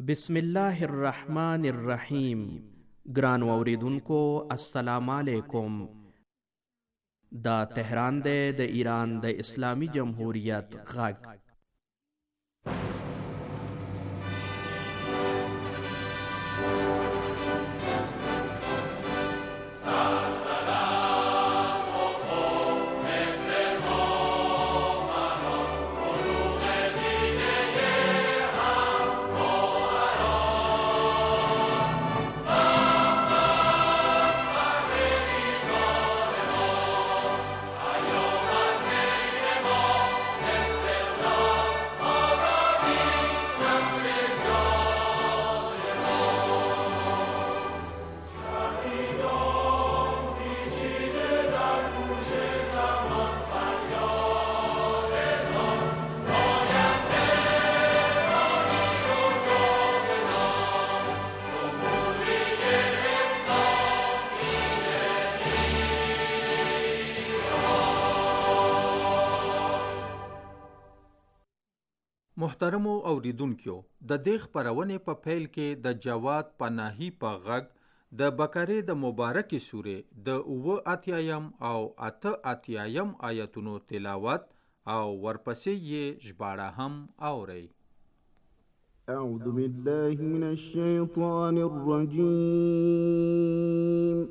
بسم الله الرحمن الرحیم. ګران اوریدونکو السلام علیکم. دا تهران دی د ایران د اسلامی جمهوریت غږ. محترمو اوریدونکو، د دې خپرونې په پیل کې د جواد پناهي په غږ د بقرې د مبارکې سورې د 88 او 88 آیتونو تلاوت او ورپسې یې ژباړه هم اورئ. اعوذ بالله من الشیطان الرجیم.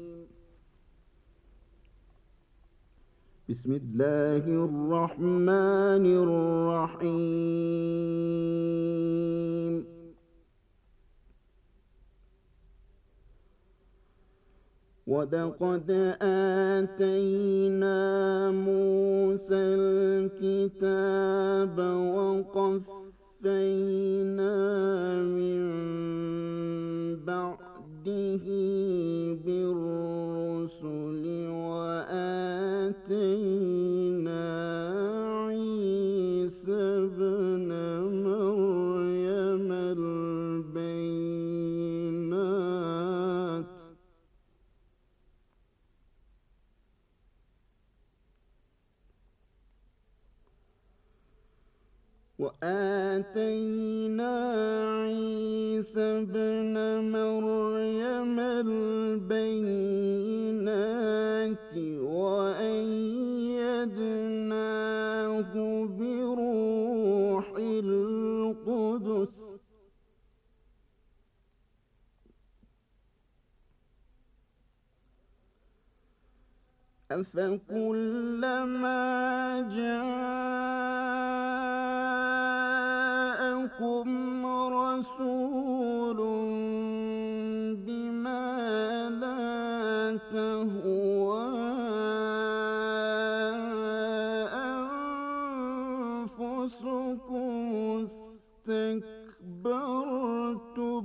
بسم الله الرحمن الرحيم. ولقد آتينا موسى الكتاب وقفينا من بعده بالرسل وآتينا عيسى ابن مريم البينات وأيدناه بروح القدس أفكلما جاءكم رسول بما لا تهوى أنفسكم استكبرتم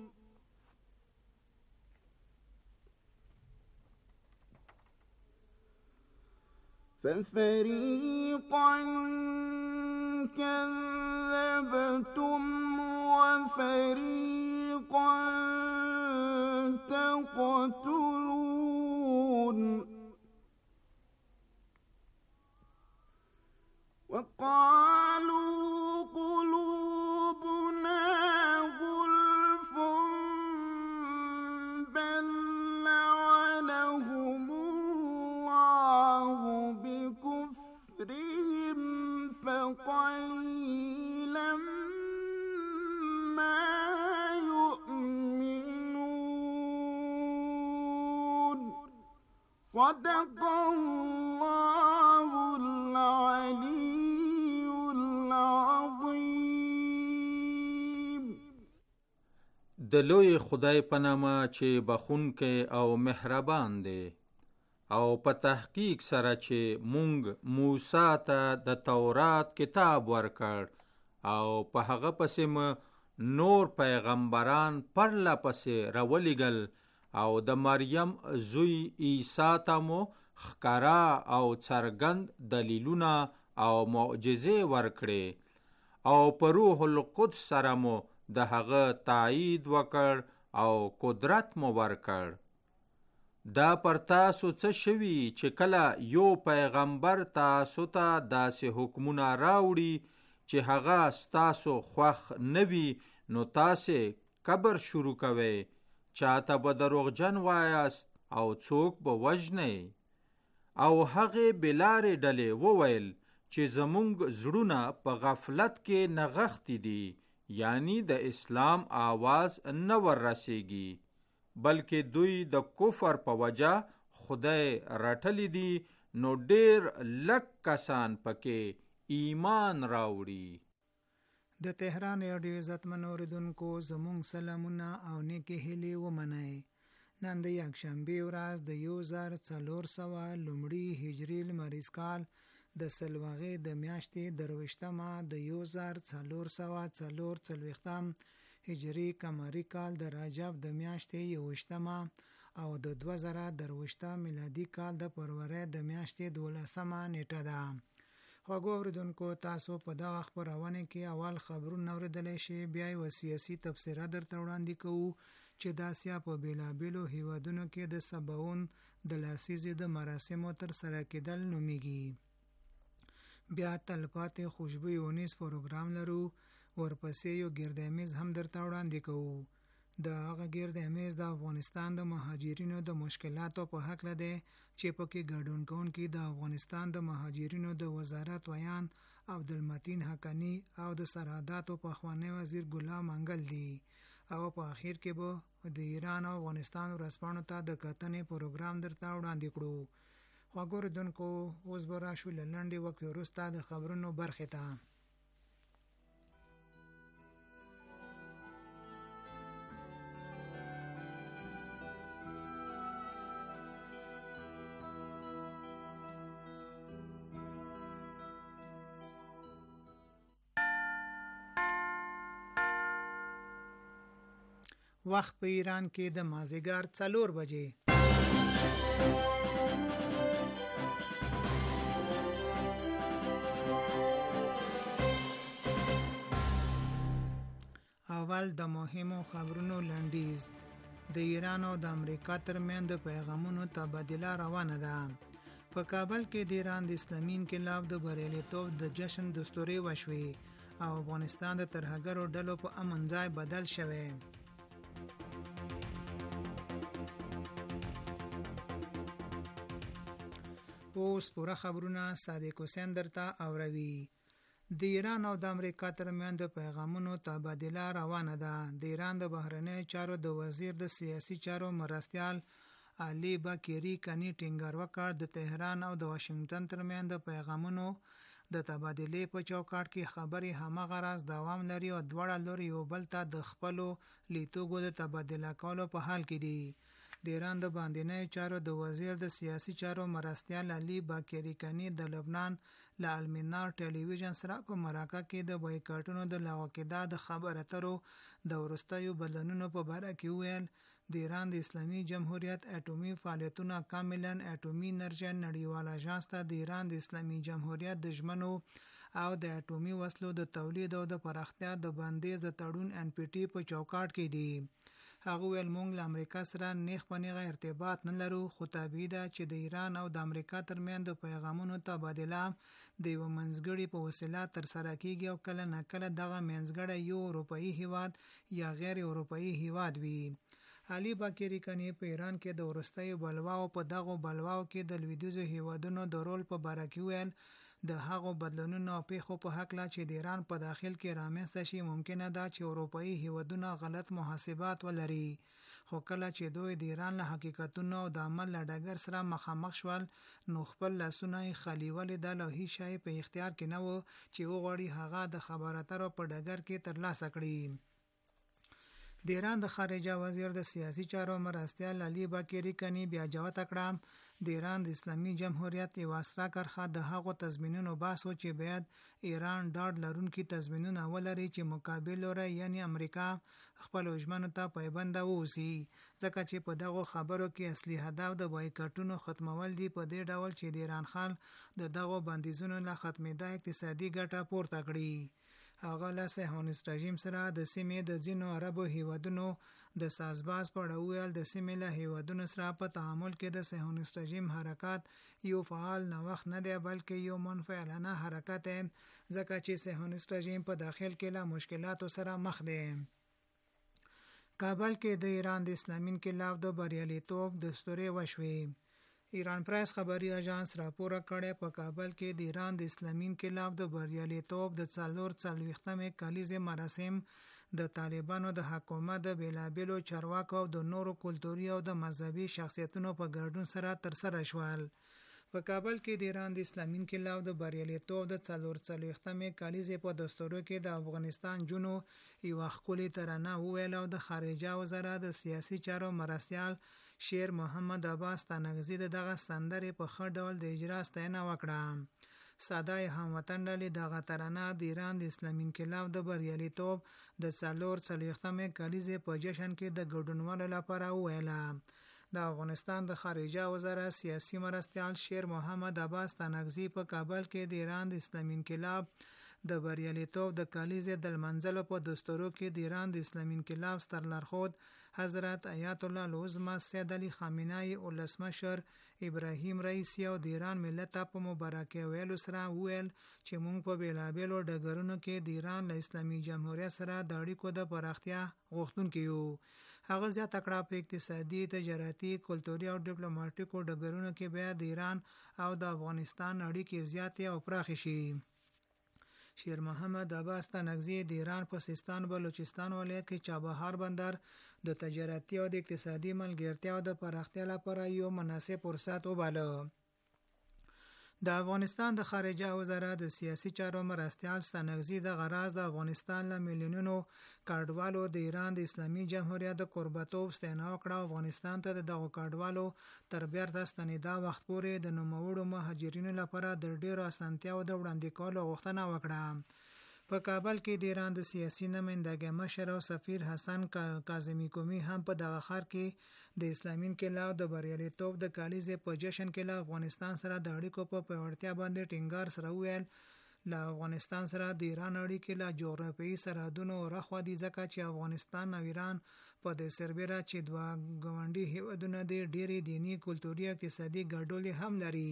ففريقا كذبتم وفريقا تقتلون. وقالوا قلوبنا غلف بل لعنهم الله بكفرهم فقليلا ما يؤمنون. صدق الله العلي العظيم. د لوی خدای په نامه چې بخونکی او مهربان دی، او په تحقیق سره چې مونږ موسی ته د تورات کتاب ورکړ او په هغه پسې نور پیغمبران پرله پسې راولېږل او د مریم زوی عیسی ته مو ښکاره او څرګند دلیلونه او معجزې ورکړې او په روح القدس سره مو د هغه تایید وکړ او قدرت مو ورکړ. دا پر تاسو څه شوي چې کله یو پیغمبر تاسو ته داسې حکمونه راوړي چې هغه ستاسو خوښ نه وي، نو تاسې کبر شروع کوئ، چاته به دروغجن وایاست او څوک به وژنئ. او هغې بلارې ډلې وویل چې زمونږ زړونه په غفلت کې نغښتي دي، یعنی د اسلام آواز نه ور رسیږي، بلکې دوی د کفر په وجه خدای رټلی دي، نو ډیر لږ کسان پکې ایمان راوړي. د تهران رادیو عزتمن اوریدونکو، زموږ سلامونه او نیکې هیلې ومنئ. نن د یکشنبې ورځ د 1400 لومړي هجري لمریز کال د سلواغې د میاشتې 23مه د 1444 هجري قمري کال د رجب د میاشتې 21مه او د 2023 میلادي کال د فروری د میاشتې 12مه نیټه ده. خوږو اوریدونکو، تاسو په دغه خپرونه کې اول خبرونه اوریدلی شئ، بیا یې سیاسي تبصره درته وړاندې کوو چې د اسیا په بیلابیلو هیوادونو کې د سباوون د لسیزې د مراسمو تر سره کېدل نومیږي. بیا تلپاتې خوشبوي ونیز پروګرام لرو، ورپسې یو ګردمیز هم درته وړاندې کوو. د هغه ګردمیز د افغانستان د مهاجرینو د مشکلاتو په هکله دی چې پکې ګډون کوونکي د افغانستان د مهاجرینو د وزارت ویان عبدالمتین حقانی او د سرحداتو پخوانی وزیر ګلام منګل دي. او په اخر کې به د ایران او افغانستان ورځپاڼو ته د کتنې پروګرام درته وړاندې کړو. خوږو اوریدونکو، اوس به راشو له لنډې وقفې وروسته د خبرونو برخې ته. وخت په ایران کې د مازدیګر 4 بجې. اول د مهمو خبرونو لنډیز. د ایران او د امریکا ترمنځ د پیغامونو تبادله روانه ده. په کابل کې د ایران د اسلامي انقلاب د بریالیتوب د جشن دستوري وشوي او افغانستان د ترهګرو ډلو په امن ځای بدل شوی. اوس پوره خبرونه صادق حسین درته اوروي. د ایران او د امریکا ترمنځ د پیغامونو تبادله روانه ده. د ایران د بهرنیو چارو د وزیر د سیاسي چارو مرستیال علي باقری کني ټینګار وکړ د تهران او د واشنگټن ترمنځ د پیغامونو د تبادلې په چوکاټ کې خبرې همغه راز دوام لري او دواړه لوري یو بل ته د خپلو لیدلورو د تبادله کولو په حال کې دي. د ایران د باندنیو چارو د وزیر د سیاسي چارو مرستیال علي باقری کني د لبنان له المنار ټلویزیون سره په مراکه کې د بایکاټونو د لغوه کېدا د خبرو اترو د وروستیو بدلونونو په باره کې ویل د ایران د اسلامي جمهوریت اټومي فعالیتونه کاملا اټومي انرژي نړیوال اژانس ته د ایران د اسلامي جمهوریت د ژمنو او د اټومي وسلو د تولید او د پراختیا د بندیز د تړون NPT په چوکاټ کې دي. هغه ویل موږ له امریکا سره نیغ په نیغه ارتباط نه لرو، خو طبیعي ده چې د ایران او د امریکا ترمنځ د پیغامونو تبادله د یو منځګړي په وسیله ترسره کیږي او کله نه کله دغه منځګړی یو اروپایي هیواد یا غیر اروپایي هیواد وي. علي باقری کني په ایران کې د وروستیو بلواو په دغه بلواو کې د لویدیځو هیوادونو د رول په باره کې ویل د هغو بدلونونو او پیښو په حکله چې د ایران په داخل کې رامنځته شي ممکنه ده چې اروپایي هیوادونه غلط محاسبات ولري، خو کله چې دوی د ایران له حقیقتونو او د عمل له ډګر سره مخامخ شول نو خپل لاسونه یې خالي ولیدل او هیڅ شی په اختیار کې نه و چې وغواړي هغه د خبرو اترو په ډګر کې ترلاسه کړي. د ایران د خارجه وزیر د سیاسي چارو مرستیال علي باقری کني بیا جوته کړه د ایران د اسلامي جمهوریت یو اسرا کرخه د هغو تضمینونو باسو چې باید ایران ډاډ لرونکي تضمینونه ولري چې مقابل لوري یعنی امریکا خپل ژمنو ته پایبند اوسي، ځکه چې په دغه خبرو کې اصلي هدف د بایکاټونو ختمول دي په دې ډول چې د ایران خان د دغه بندیزونو له ختمېدا اقتصادي ګټه پورته کړي. هغه له صهیونیست رژیم سره د سیمې د ځینو عربو هیوادونو د سازباز په اړه ویل د سیمې له هیوادونو سره په تعامل کې د صهیونیست رژیم حرکات یو فعال نوښت نه دی بلکې یو منفعلانه حرکت دی، ځکه چې صهیونیست رژیم په داخل کې له مشکلاتو سره مخ دی. کابل کې د ایران د اسلامي انقلاب د بریالیتوب دستوري وشوي. ایران پریس خبري اژانس راپور کړی په کابل کې د ایران د اسلامي انقلاب د بریالیتوب د 40مې کلیزې مراسم د طالبانو د حکومت د بیلابیلو چارواکو او د نورو کلتوري او د مذهبي شخصیتونو په ګډون سره ترسره شول. په کابل کې د ایران د اسلامي انقلاب د بریالیتوب د 40مې کلیزې په دستورو کې د افغانستان جنو یو ښکلي ترانه وویل او د خارجه وزارت د سیاسي چارو مرستیال شیر محمد عباس تانکزي دغه سندرې په ښه ډول د اجرا ستاینه وکړه. ساده هموطن ډلې دغه ترانه د ایران د اسلامي انقلاب د بریالیتوب د 40مې کلیزې په جشن کې د ګډونوالو لپاره وویله. د افغانستان د خارجه وزارت سیاسي مرستیال شیر محمد عباس تانکزي په کابل کې د ایران د اسلامي انقلاب د بریالیتوب د کلیزې د لمانځلو په دستورو کې د ایران د اسلامي انقلاب ستر لارښود حضرت آیت الله العظمى سید علي خامنه‌ای ولسمشر ابراهیم رئیسی او د ایران ملت په مبارکي ویلو سره ویل چې موږ په بیلابیلو ډګرونو کې د ایران له اسلامي جمهوریت سره د اړیکو د پراختیا غوښتونکي یو. هغه زیاته کړه په اقتصادي، تجارتي، کلتوري او ډیپلوماټیکو ډګرونو کې بیا د ایران او د افغانستان اړیکې زیاتې او پراخې شي. شیر محمد عباس تانکزي د ایران په سیستان بلوچستان ولایت کې چابهار بندر د تجارتي او د اقتصادي ملګرتیا او د پراختیا لپاره یو مناسب فرصت وباله. د افغانستان د خارجه وزارت د سیاسي چارو مرستیال تانکزي د غراض د افغانستان له میلیونونو کډوالو د ایران د اسلامي جمهوریت د قربتوب ستاینه وکړه. افغانستان ته دغه کډوالو تر بیرته ستنېدا وخت پورې د نوموړو مهاجرینو لپاره د ډیرو اسانتیاو د وړاندې کولو غوښتنه وکړه. په کابل کې د ایران د سیاسي نمائندګۍ مشر او سفیر حسن کاظمی کومی هم په دغه ښار کې د اسلامي انقلاب د بریالیتوب د کلیزې په جشن کې له افغانستان سره د اړیکو په پیاوړتیا باندې ټینګار سره وویل له افغانستان سره د ایران اړیکې له جغرافیایي سرحدونو راخوا دي ځکه چې افغانستان او ایران په دې سربېره چې دوه ګاونډي هیوادونه دي ډېرې دیني، کلتوري او اقتصادي ګډوډي هم لري.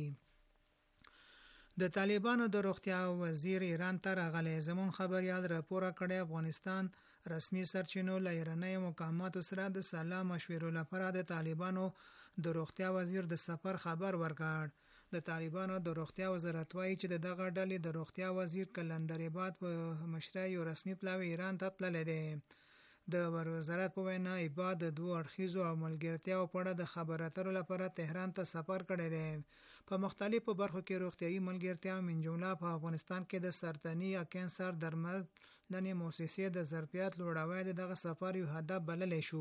د طالبانو د روغتیا وزیر ایران ته راغلی. زمون خبریال راپور کړی افغانستان رسمي سرچینو له ایراني مقاماتو سره د سلا مشورو لپاره د طالبانو د روغتیا وزیر د سفر خبر ورکړ. د طالبانو د روغتیا وزارت وایي چې دغه ډلې د روغتیا وزیر کلندرباد په مشرۍ یو رسمي پلاوی ایران ته تللی دی. د وزارت په وینا عباد د دوه اړخیزو او ملګرتیاو په اړه د خبراترو لپاره تهران ته سفر کړی دی. په مختلفو برخو کې روغتیايي ملګرتیا من جمله په افغانستان کې د سرطاني یا کانسر درملنې مؤسسې د ظرفیت لوړاوی دغه سفر یو هدف بللی شو.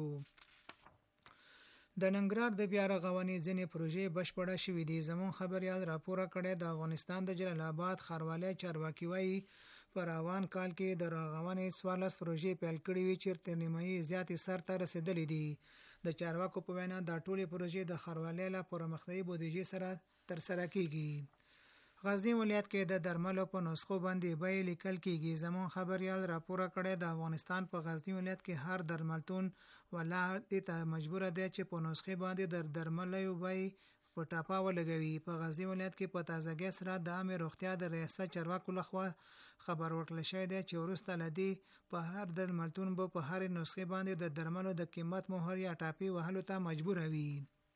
د ننګرهار د بیا رغونې ځینې پروژې بشپړه شوې دي. زمون خبریال راپور کړی د افغانستان د جلال آباد ښاروالۍ چارواکي وایي په روان کال کې د رغونې 14 پروژې پیل کړې وي چې تر نیمایي زیاتې سر ته رسیدلې دي. د چارواکو په وینا دا ټولې پروژې د ښاروالۍ له پرمختیایي بودیجې سره ترسره کیږي. غزنی ولایت کې د درملو په نسخو باندې بیې لیکل کیږي. زمون خبریال راپور کړی د افغانستان په غزنی ولایت کې هر درملتون ولاړ دي ته مجبور دی چې په نسخې باندې د درملو بیې په ټاپه ولګوي. په غزنی ولایت کې په تازګۍ سره د عامه روغتیا د ریاست چارواکو لخوا خبر ورکړل شوی دی چې وروسته لدی په هر درملتون به په هر نسخې باندې د درملو د قیمت مهر یا ټاپې وهلو ته مجبور وي.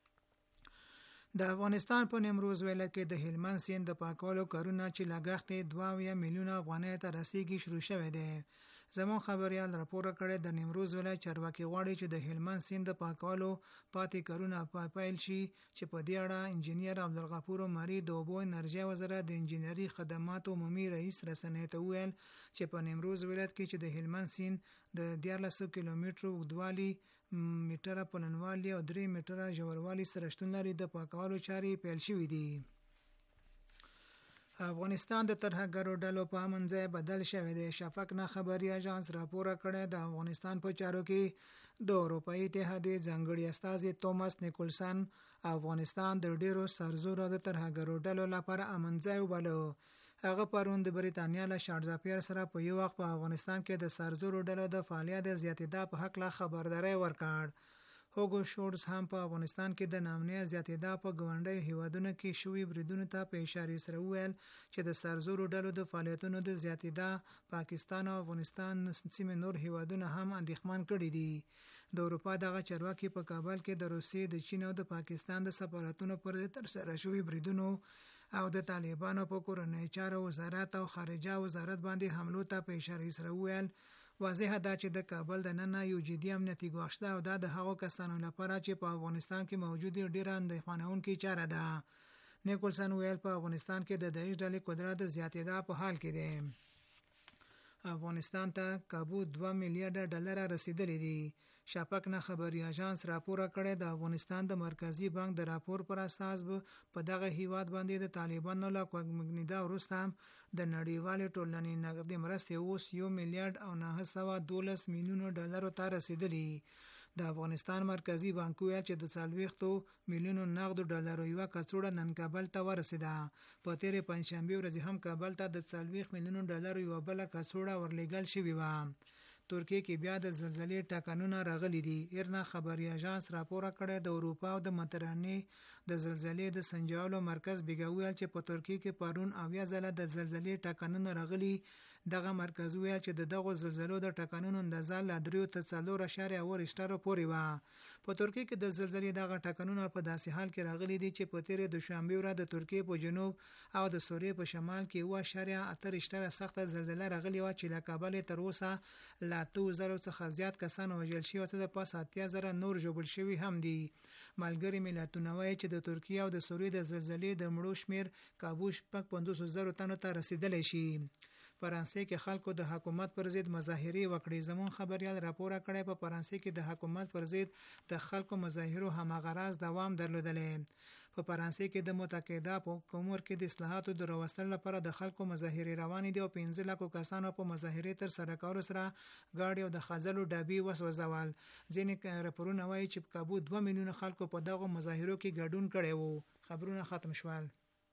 د افغانستان په نیمروز ولایت کې د هلمند سیند د پاکولو کارونه چې لګښت یې 2 میلیونه افغانۍ ته رسیدي شروع شوی دی. زمون خبریال راپور کړی د نیمروز ولایت چارواکي غواړي چې د هلمند سیند د پاکولو پاتې کارونه پیل شي چې په دې اړه انجنیر عبدالغفور عمري د اوبو انرژي وزارت د انجنیري خدماتو عمومي رئیس رسنۍ ته وویل چې په نیمروز ولایت کې چې د هلمند سیند د 1400 کیلومترو اوږدوالي میټره پلنوالي او 3 میټره ژوروالي سره شتون لري. د پاکولو چارې پیل شوې دي. افغانستان د ترهګرو ډلو په امن ځای بدل شوی دی. شفق نه خبري اژانس راپور کړی د افغانستان په چارو کې د اروپאי اتحادیې ځانګړي استازي توماس نیکولسن افغانستان د ډیرو سرزورو د ترهګرو ډلو لپاره امن ځای وباله. هغه پرون د بریتانیا له شارزاپیر سره په یو وخت په افغانستان کې د سرزورو ډلو د فعالیت زیاتېدا په حق لا خبرداري ورکړ. هوګو شورز هم په افغانستان کې د نامنیه زیاتېدا په ګاونډیو هیوادونو کې شوي بریدونو ته په اشاره سره وویل چې د سرزورو ډلو د فعالیتونو د زیاتېدا پاکستان او افغانستان سیمې نور هیوادونه هم اندېښمن کړي دي. د اروپا دغه چارواکي په کابل کې د روسیې، د چین او د پاکستان د سفارتونو پر تر سره شوي بریدونو او د طالبانو په کورنۍ چارو وزارت او خارجه وزارت باندې حملو ته په اشاره سره وویل واضح ده چې د کابل د نن یو جدي امنیتي ګواښ ده او دا د هغو کسانو لپاره چې په افغانستان کې موجود ډیره اندېښمنونکې چاره ده. نیکولسن ویل په افغانستان کې د داعش ډلې قدرت زیاتېدا په حال کې دی. افغانستان ته کابو 2 میلیارډ ډالر رسیدلې دي. شاپک نه خبري اژانس راپور کړی د افغانستان د مرکزی بانک د راپور پر اساس په دغه هیواد باندې د طالبانو له کوګمګنیدا وروسته د نړیوالې ټولنې نقدي مرستې اوس 1 میلیارډ او 912 میلیون ډالر ته رسیدلې. د افغانستان مرکزی بانک ویل چې د 40 میلیون نقد ډالر یو کڅوړه نن کابل ته ورسیده. په تیرې پنځشنبه ورځ هم کابل ته د 40 میلیون ډالر یو بل کڅوړه ورلېږل شوې و. ترکیه کې بیا د زلزلې ټکانونه راغلي دي. ایرنا خبري اژانس راپور کړی د اروپا او د مدیترانې د زلزلې د سنجولو مرکز بیګویل چې په ترکیه کې پرون 9 ځله د زلزلې ټکانونه راغلي. دغه مرکز ویل چې دغه زلزلو د ټکانونو اندازه ل 3 ته 4.8 رشتر پورې و. په ترکیه کې د زلزلې دغه ټکانونه په داسې حال کې راغلي دي چې په تیرې دوشنبه ورځ د ترکیه په جنوب او د سوریې په شمال کې 1.8 رشتر سخته زلزلہ راغلي و چې له کابل تر اوسه لا 2000 څخه زیات کسان وژل شوي او د پاس 8000 نور ژوبل شوي هم دي. ملګری ملتونه وایي چې د ترکیه او د سوریې د زلزلې د مړو شمیر کابو 500,000 تنو ته رسیدلی شي. فرانسې کې خلکو د حکومت پر ضد مظاهرې وکړې. زمون خبريال راپور کړی په فرانسې کې د حکومت پر ضد د خلکو مظاهرو همغرض دوام درلودلې. په فرانسې کې د متحده حکومت کې د اصلاحاتو د راوستلو لپاره د خلکو مظاهرې روانې دي او 15 لک کسانو په مظاهرې تر سره کولو سره گاډي او د خځلو ډابي وسوځول. ځینې راپورونه وایي چې په کابو 2 میلیون خلکو په دغه مظاهرو کې ګډون کړي وو. خبرونه ختم شول.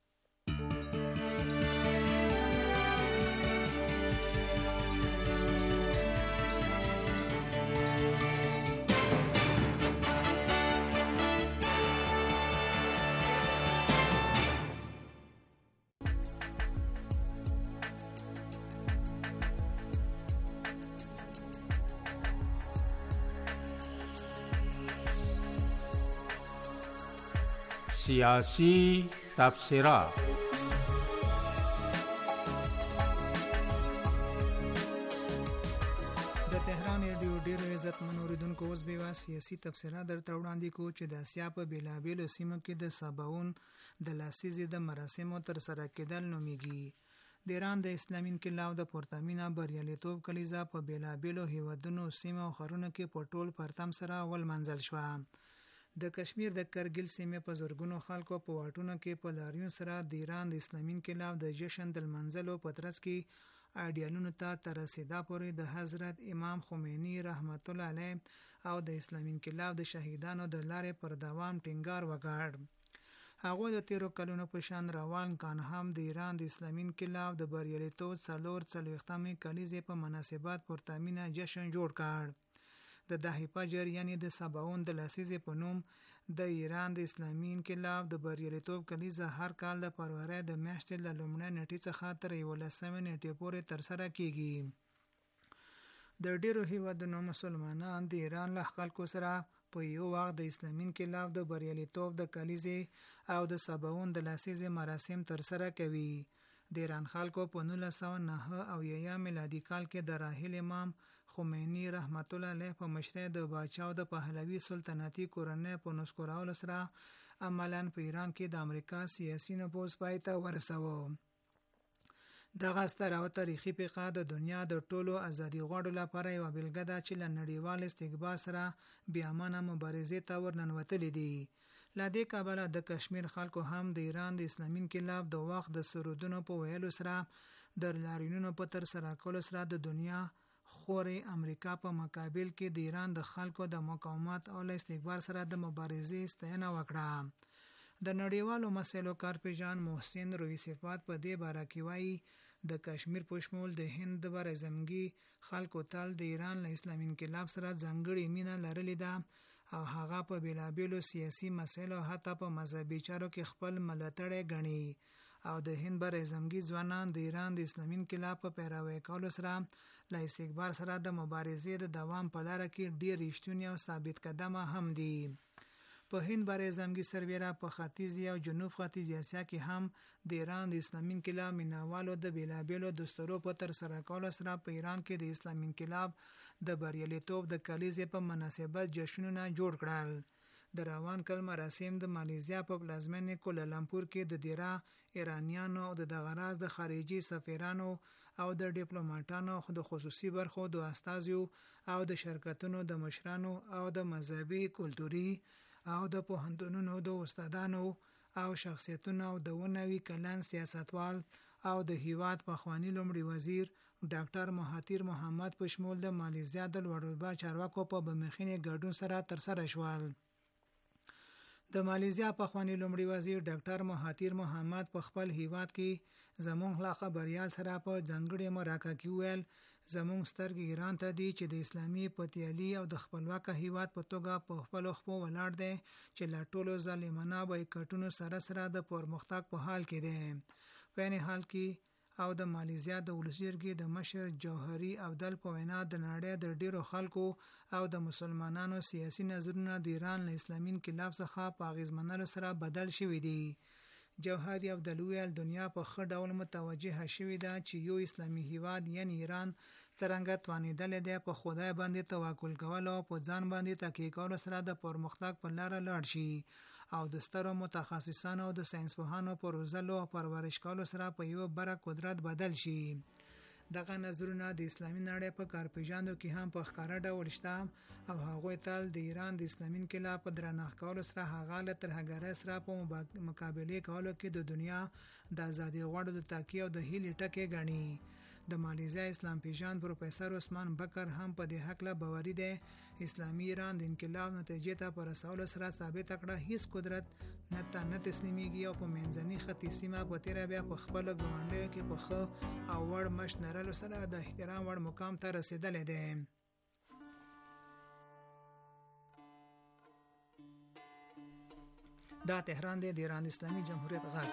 سیاسی تبصره. د تهران ریډیو ډیرو عزتمن اوریدونکو اوس به سیاسي تبصره درته وړاندې کوو چې د اسیا په بیلابیلو سیمو کې د سباون د لاسیزې د مراسمو تر سره کېدل نومیږي. د ایران د اسلامي انقلاب د پورتمینه بریالیتوب کلیزه په بیلابیلو هیوادونو سیمو او ښارونو کې په ټول پرتم سره ولمنځل شوه. د کشمیر د کرګل سیمې په زرګونو خلکو په واټونو کې په لاریون سره د ایران د اسلامي انقلاب د جشن د منځلو په ترڅ کې ایډیالونو ته تر رسیدا پورې د حضرت امام خمینی رحمت الله علیه او د اسلامي انقلاب د شهیدانو د لارې پر دوام ټینګار وکړ. هغه د 13 کلونو په شان روان کان هم د ایران د اسلامي انقلاب د بریالیتوب 40 کلیزې په مناسبت پورتمینه جشن جوړ کړ. د دهه فجر یعنی د سباون د لاسیزې په نوم د ایران د اسلامي انقلاب د بریالیتوب کلیزه هر کال د فروری د میاشتې له لومړۍ نیټې څخه تر 11 نیټې پورې ترسره کیږي. د ډیرو هیوادونو مسلمانان د ایران له خلکو سره په یو وخت د اسلامي انقلاب د بریالیتوب د کلیزې او د سباون د لاسیزې مراسم ترسره کوي. د ایران خلکو په 1909 میلادي کال کې د راحل امام خمینی رحمت الله علیه په مشرۍ د باچا د پهلوي سلطنتي کورنۍ په نسکورولو سره عملاً په ایران کې د امریکا سیاسي نفوذ پای ته ورساوه. دغه ستر او تاریخي پیښه د دنیا د ټولو ازادي غواړو لپاره یو بیلګه ده چې له نړیوال استکبار سره بیا امنه مبارزې ته ورننوتلې دي. له دې کبله د کشمیر خلکو هم د ایران د اسلامي انقلاب د وخت د سرودونو په ویلو سره د لاریونونو په تر سره کولو سره د دنیا خوري امریکا په مقابل کې د ایران د خلکو د مقاومت او استکبار سره د مبارزې ستاینه وکړه. د نړیوالو مسایلو کارپیژان محسن روی صفات په دې باره کې وایي د کشمیر په شمول د هند د بر اعظمګي خلکو تل د ایران له اسلامي انقلاب سره ځانګړې مینه لرلې ده او هغه په بیلابیلو سیاسي مسایلو حتی په مذهبي چارو کې خپل ملاتړی ګڼي او د هند بر اعظمګي ځوانان د ایران د اسلامي انقلاب په پیروي کولو سره له استکبار سره د مبارزې د دوام په لار کې ډیر رښتونی او ثابت قدمه هم دي. په هند بر اعظمګي سربېره په ختیځ او جنوب ختیځ اسیا کې هم د ایران د اسلامي انقلاب مینوالو د بیلابیلو دستورو په تر سره کولو سره په ایران کې د اسلامي انقلاب د بریالیتوب د کلیزې په مناسبت جشنونه جوړ کړل. د روان کال مراسم د مالیزیا په پلازمینه کولالمپور کې د دیره ایرانیانو او د غراز د خارجي سفیرانو او د ډیپلوماټانو د خصوصي برخو د استازیو او د شرکتونو د مشرانو او د مذهبي کلتوري او د پوهنتونونو د استادانو او شخصیتونو او د ونوي کلن سیاستوال او د هیواد پخوانی لومړي وزیر ډاکټر مهاتیر محمد په شمول د مالیزیا د لوړرتبه چارواکو په بمخینه ګډون سره تر سره شول. د مالیزیا پخوانی لومړي وزیر ډاکټر مهاتیر محمد په خپل هیواد کې زموږ لا خبريال سره په ځنګړې مرکه کې ویل زموږ سترګې ایران ته دي چې د اسلامي پتیالي او د خپلواک هیواد په توګه په خپل خپل ولاړ دی چې لا ټولو ظالمانه بایکاټونو سره سره د پرمختګ په حال کې دی. په یعنی حال کې او د مالیزیا د ولسمشر د مشر جوهري عبدل په وینا د نړۍ د ډیرو خلکو او د مسلمانانو سیاسي نظرونه د ایران له اسلامي انقلاب څخه په اغیزمنولو سره بدل شوي دي. جوهري عبدل ویل دنیا په ښه ډول متوجه شوې ده چې یو اسلامي هیواد یعنی ایران څرنګه توانیدل دی په خدای باندې توکل کول او په ځان باندې تکیه کول سره د پرمختګ په لار لاړ شي او د سترو متخصصانو او د ساينسپوهانو په روزلو او پرورش کولو سره په یو بره قدرت بدل شي. دغه نظرونه د اسلامي نړۍ په کارپیژاندو کې هم په ښکاره ډول شته او هغه تل د ایران د اسلامي انقلاب په درنښت کولو سره هغه له ترهګرۍ سره په مقابله کولو کې د دنیا د ازادي غوړو د تاکي او د هیلې ټکي غني. د مالیزیا اسلام پیژان پروفیسور عثمان بکر هم په دې حق له باوري دی اسلامي ایران د انقلاب نتیجې ته پر رسولو سره ثابت کړه هیڅ قدرت نه تسلیمېږي او په منځني ختیځ سیمه په تیره بیا په خپل ګاونډیو کې په ښه او وړ مشت لرلو سره د احترام وړ مقام ته رسیدلی دی. دا تهران دی د ایران اسلامي جمهوریت غږ.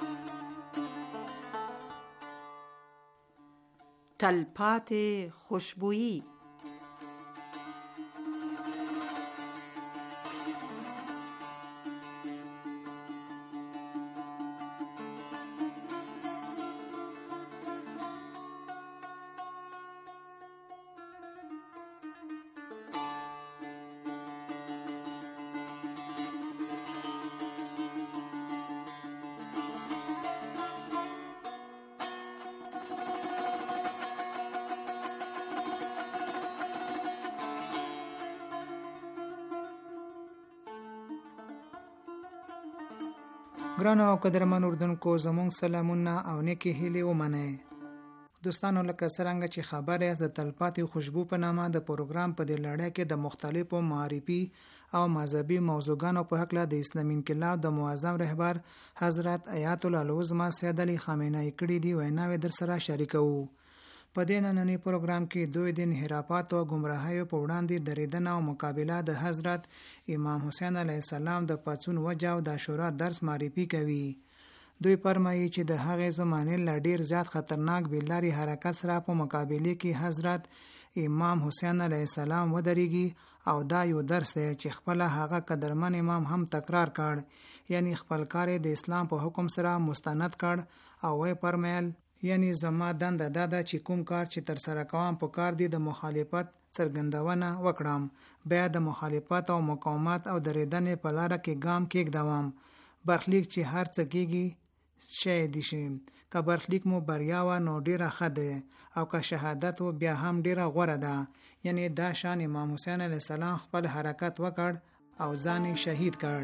تلپاتې خوشبویی. ګرانو او قدرمن اردوونکو زموږ سلامونه او نیکی هیلې ومنئ. دوستانو لکه څرنګه چې خبر یاست د تلپاتې خوشبو په نامه د پروګرام په دې لړۍ کې د مختلفو معرفي او مذهبي موضوعاتو په حق له د اسلامي انقلاب د معظم رهبر حضرت آیت الله العظمى سید علي خامنه‌ای کړي دی ویناوې در سره شریکو. په دې نننی پروګرام کې دوی د انحرافات او گمراهیو په وړاندې دریدنه او مقابله د حضرت امام حسین علیه السلام د پاڅون وجه او د عاشورا درس معرفي کوي. دوی فرمایي چې د هغې زمانې لا ډیر زیات خطرناک بیلداري حرکت سره په مقابله کې حضرت امام حسین علیه السلام ودرېږي او دا یو درس دی چې خپل هغه قدرمن امام هم تکرار کړ، یعنی خپل کار د اسلام په حکم سره مستند کړ او وی فرمایل یعنی زما دنده دا ده چې کوم کار چې تر سره کوم په کار دی د مخالفت څرګندونه وکړم، بیا د مخالفت او مقاومت او درېدنې په لار کې ګام کېږدوم. برخلیک چې هر څه کېږي شي دي شي، که برخلیک مو بریا و نو ډیره ښه ده او که شهادت و بیا هم ډیره غوره ده. یعنی دا شان امام حسین علیه السلام خپل حرکت وکړ او ځان شهید کړ.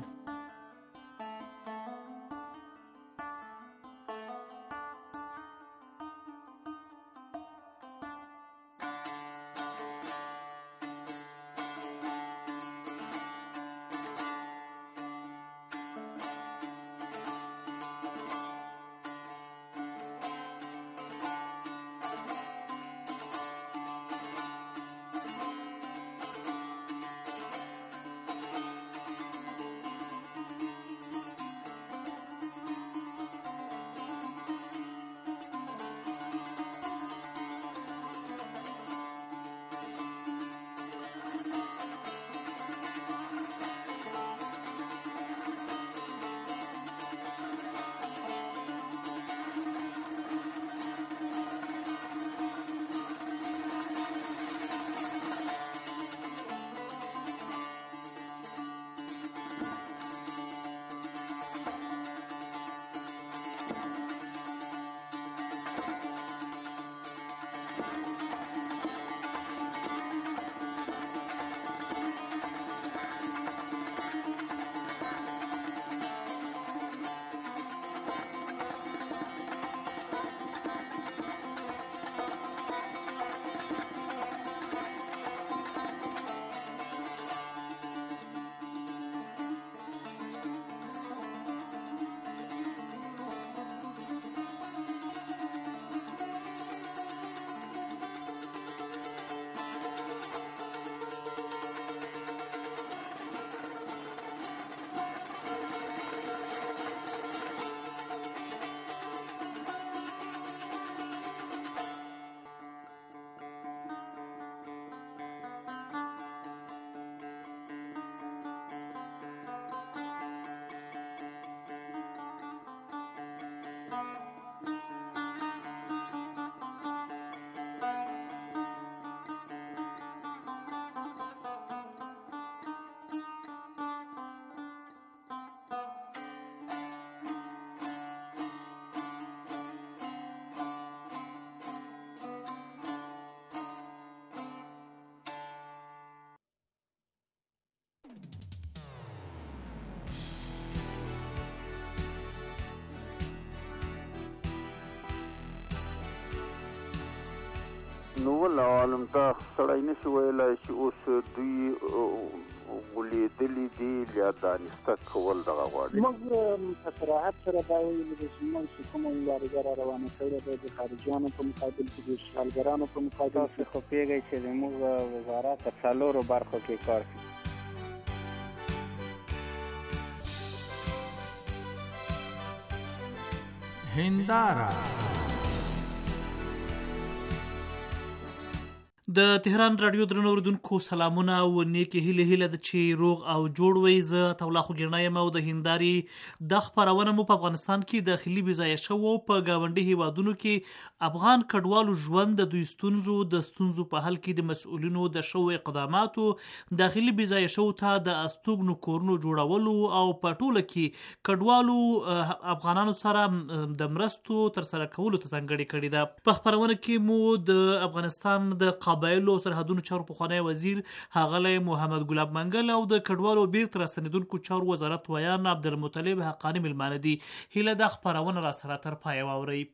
والله عالم ته سړی نشي ویلی چې اوس دوی ولیدلي دي یا دانسته کول دغه غواړي. موږ په صراحت سره دا ویلي دي چې موږ چې کومه مبارزه را روانه کړې ده د خارجیانو په مقابل کې د اشغالګرانو په مقابل کې، خو پوهېږئ چې زموږ وزارت په څلورو برخو کې کار کوي. هنداره د تهران رادیو درنو اوریدونکو سلامونه او نیکی هیله د چې روغ او جوړ وي. زه تولا خوګرنایم او د هنداري د خبرونه مو په افغانستان کې داخلي بيځای شو په گاونډي هیوادونو کې افغان کډوالو ژوند د دوی ستونزو په حل کې د مسؤلینو د شو اقداماتو داخلي بيځای شو ته د استوګنو کورونو جوړولو او په ټوله کې کډوالو افغانانو سره د مرستو تر سره کولو ته ځانګړي کړي ده. په خبرونه کې مو د افغانستان د قبایلو سرحدونو چارو پخوانی وزیر ښاغلی محمد ګلاب منګل او د کډوالو بیرته راستنیدونکو چارو وزارت ویان عبدالمطلب حقانی مېلمانه دي. هیله ده خپرونه را سره تر پایه واورئ.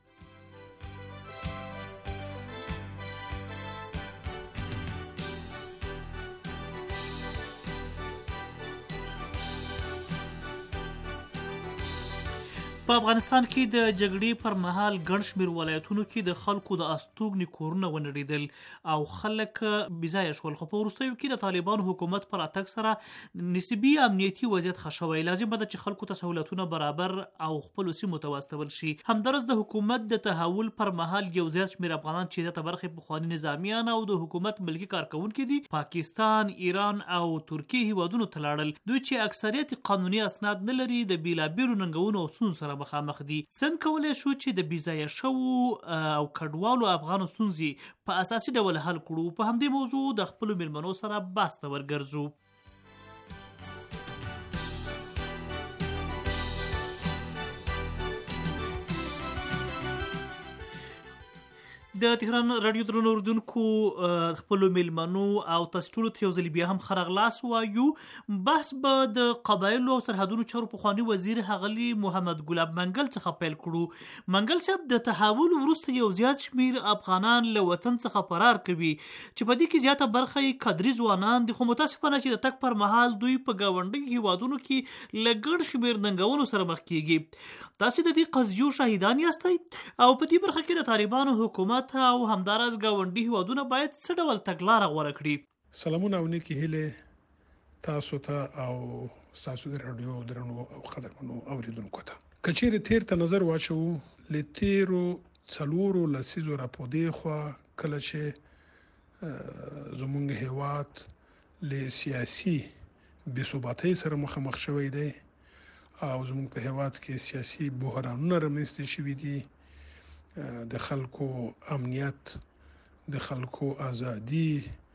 په افغانستان کې د جګړې پر مهال ګڼ شمېر ولایتونو کې د خلکو د استوګنې کورونه ونړېدل او خلک بېځایه شول، خو په وروستیو کې د طالبانو حکومت پر راتګ سره نسبي امنیتي وضعیت ښه شوی. لازمه ده چې خلکو ته سهولتونه برابر او خپلو سیمو ته واستول شي. همدارس د حکومت د تحول پر مهال یو زیات شمېر افغانان چې زیاته برخې پخواني نظامیان او د حکومت ملکي کارکوونکي دي پاکستان، ایران او ترکیې هیوادونو ته لاړل. دوی چې اکثریت قانوني اسناد نه لري د بېلابېلو ننګونو او ستونزو سره مخامخ دي. څنګه کولی شو چې د بېځایه شوو او کډوالو افغانو ستونزې په اساسي ډول حل کړو؟ په همدې موضوع د خپلو مېلمنو سره بحث ته ورګرځو. د تهران رادیو درنو اوریدونکو خپلو میلمنو او تاسو ټولو ته یو ځل بیا هم ښه راغلاست وایو. بحث به د قبایلو او سرحدونو چارو پخواني وزیر ښاغلي محمد ګلاب منګل څخه پیل کړو. منګل صاحب، د تحول وروسته یو زیات شمېر افغانان له وطن څخه فرار کوي چې په دې کې زیاته برخه یې کادري ځوانان دي، خو متاسفانه چې د تګ پر مهال دوی په ګاونډیو هیوادونو کې له ګڼ شمېر ننګونو سره مخ کیږي. تاسو د دې قضیو شاهدان یاستئ او په دې برخه کې د طالبانو حکومت او همداراز ګاونډي هیوادونه باید څه ډول تګلاره غوره کړي؟ سلامونه او نیکی هیله تاسو ته او تاسو د رادیو درنو او قدرمنو اوریدونکو ته. کچېره تیر ته نظر واچو لتیرو څلورو لسیزو را پودې خو کله چې زمونږ هیواد له سیاسي بې ثباتۍ سره مخامخ شوی دی او زمونږ په هیواد کې سیاسي بحرانونه رامنځته شوي دي، د خلکو امنیت، د خلکو ازادي،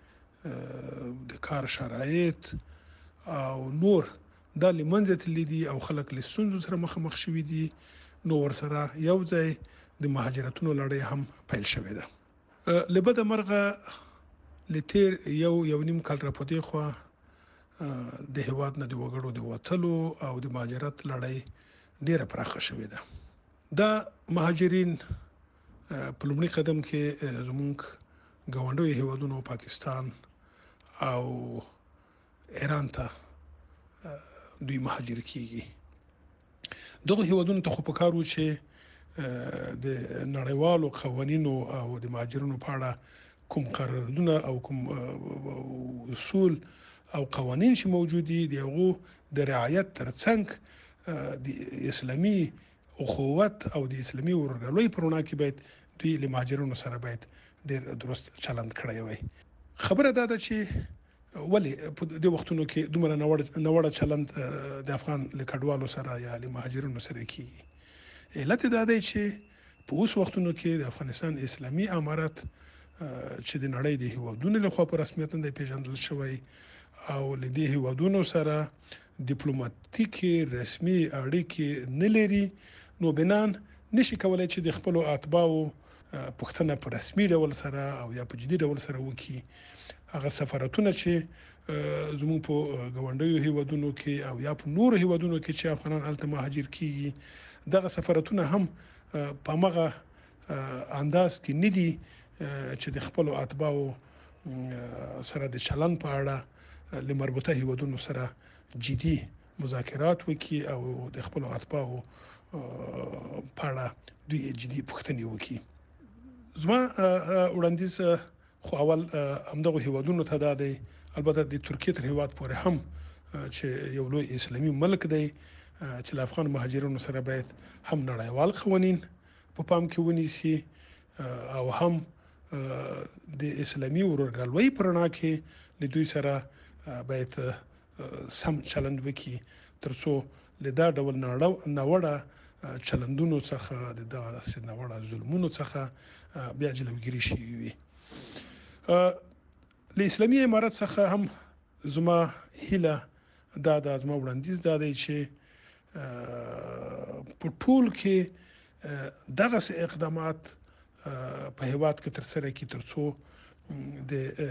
د کار شرایط او نور دا لمنځه تللي دي او خلک له ستونزو سره مخامخ شوي دي. نو ورسره یو ځای د مهاجرتونو لړۍ هم پیل شوې ده. له بده مرغه لتیر یو نیم کال را پدې خو د هیواد نه د وګړو د وتلو او د مهاجرت لړۍ ډیره پراخه شوې ده. دا مهاجرین په لومړي قدم کې زموږ ګاونډي هیوادونو پاکستان او ایران ته دوی مهاجر کیږي. دغه هیوادونو ته خو په کار و چې د نړیوالو قوانینو او د مهاجرینو په اړه کوم قراردادونه او کوم اصول او قوانین چې موجود دي دغه د رعایت ترڅنګ د اسلامي اخوت او د اسلامي ورورګلوۍ په رڼا کې باید دوی له مهاجرینو سره باید ډېر درست چلند کړی وي. خبره دا ده چې ولی په دې وختونو کې دومره نوړه چلند د افغان له کډوالو سره یا له مهاجرینو سره کیږي. علت دا دی چې په اوس وختونو کې د افغانستان اسلامي امارت چې د نړۍ د هیوادونو له خوا په رسمیت نه پیژندل شوی او له دې هیوادونو سره ډیپلوماټیکي رسمي اړیکې نه لري، نو بنان نشي کولای چې د خپل اتباعو پښتنه په رسمي ډول سره او یا په جدي ډول سره وکړي. هغه سفارتونه چې زموږ په ګاونډیو هیوادونو کې او یا په نور هیوادونو کې چې افغانان هلته مهاجر کیږي، دغه سفارتونه هم په هغه انداز کې نه دي چې د خپل اتباعو سره د چلن په اړه لمربوطه هیوادونو سره جدي مذاکرات وکړي او د خپل اتباعو په اړه دوی جدي پوښتنې وکړي. زما وړاندیز خو اول همدغه هیوادونو ته دا دی، البته د ترکیه تر هیواد پورې هم چې یو لوی اسلامي ملک دی چې له افغان مهاجرینو سره باید هم نړیوال قوانین په پام کې ونیسي او هم د اسلامي ورورګلوۍ پرنا کې له دوی سره باید سم چلند وکړي ترڅو له دا ډول ناوړه چلندونو څخه د دغه ناوړه ظلمونو څخه بیا جلوګیری شي وي. له اسلامي امارت څخه هم زما هیله دا د زما وړاندیز دا دی چې په ټول کې دغه اقدامات په هیواد کې ترسره کی ترڅو د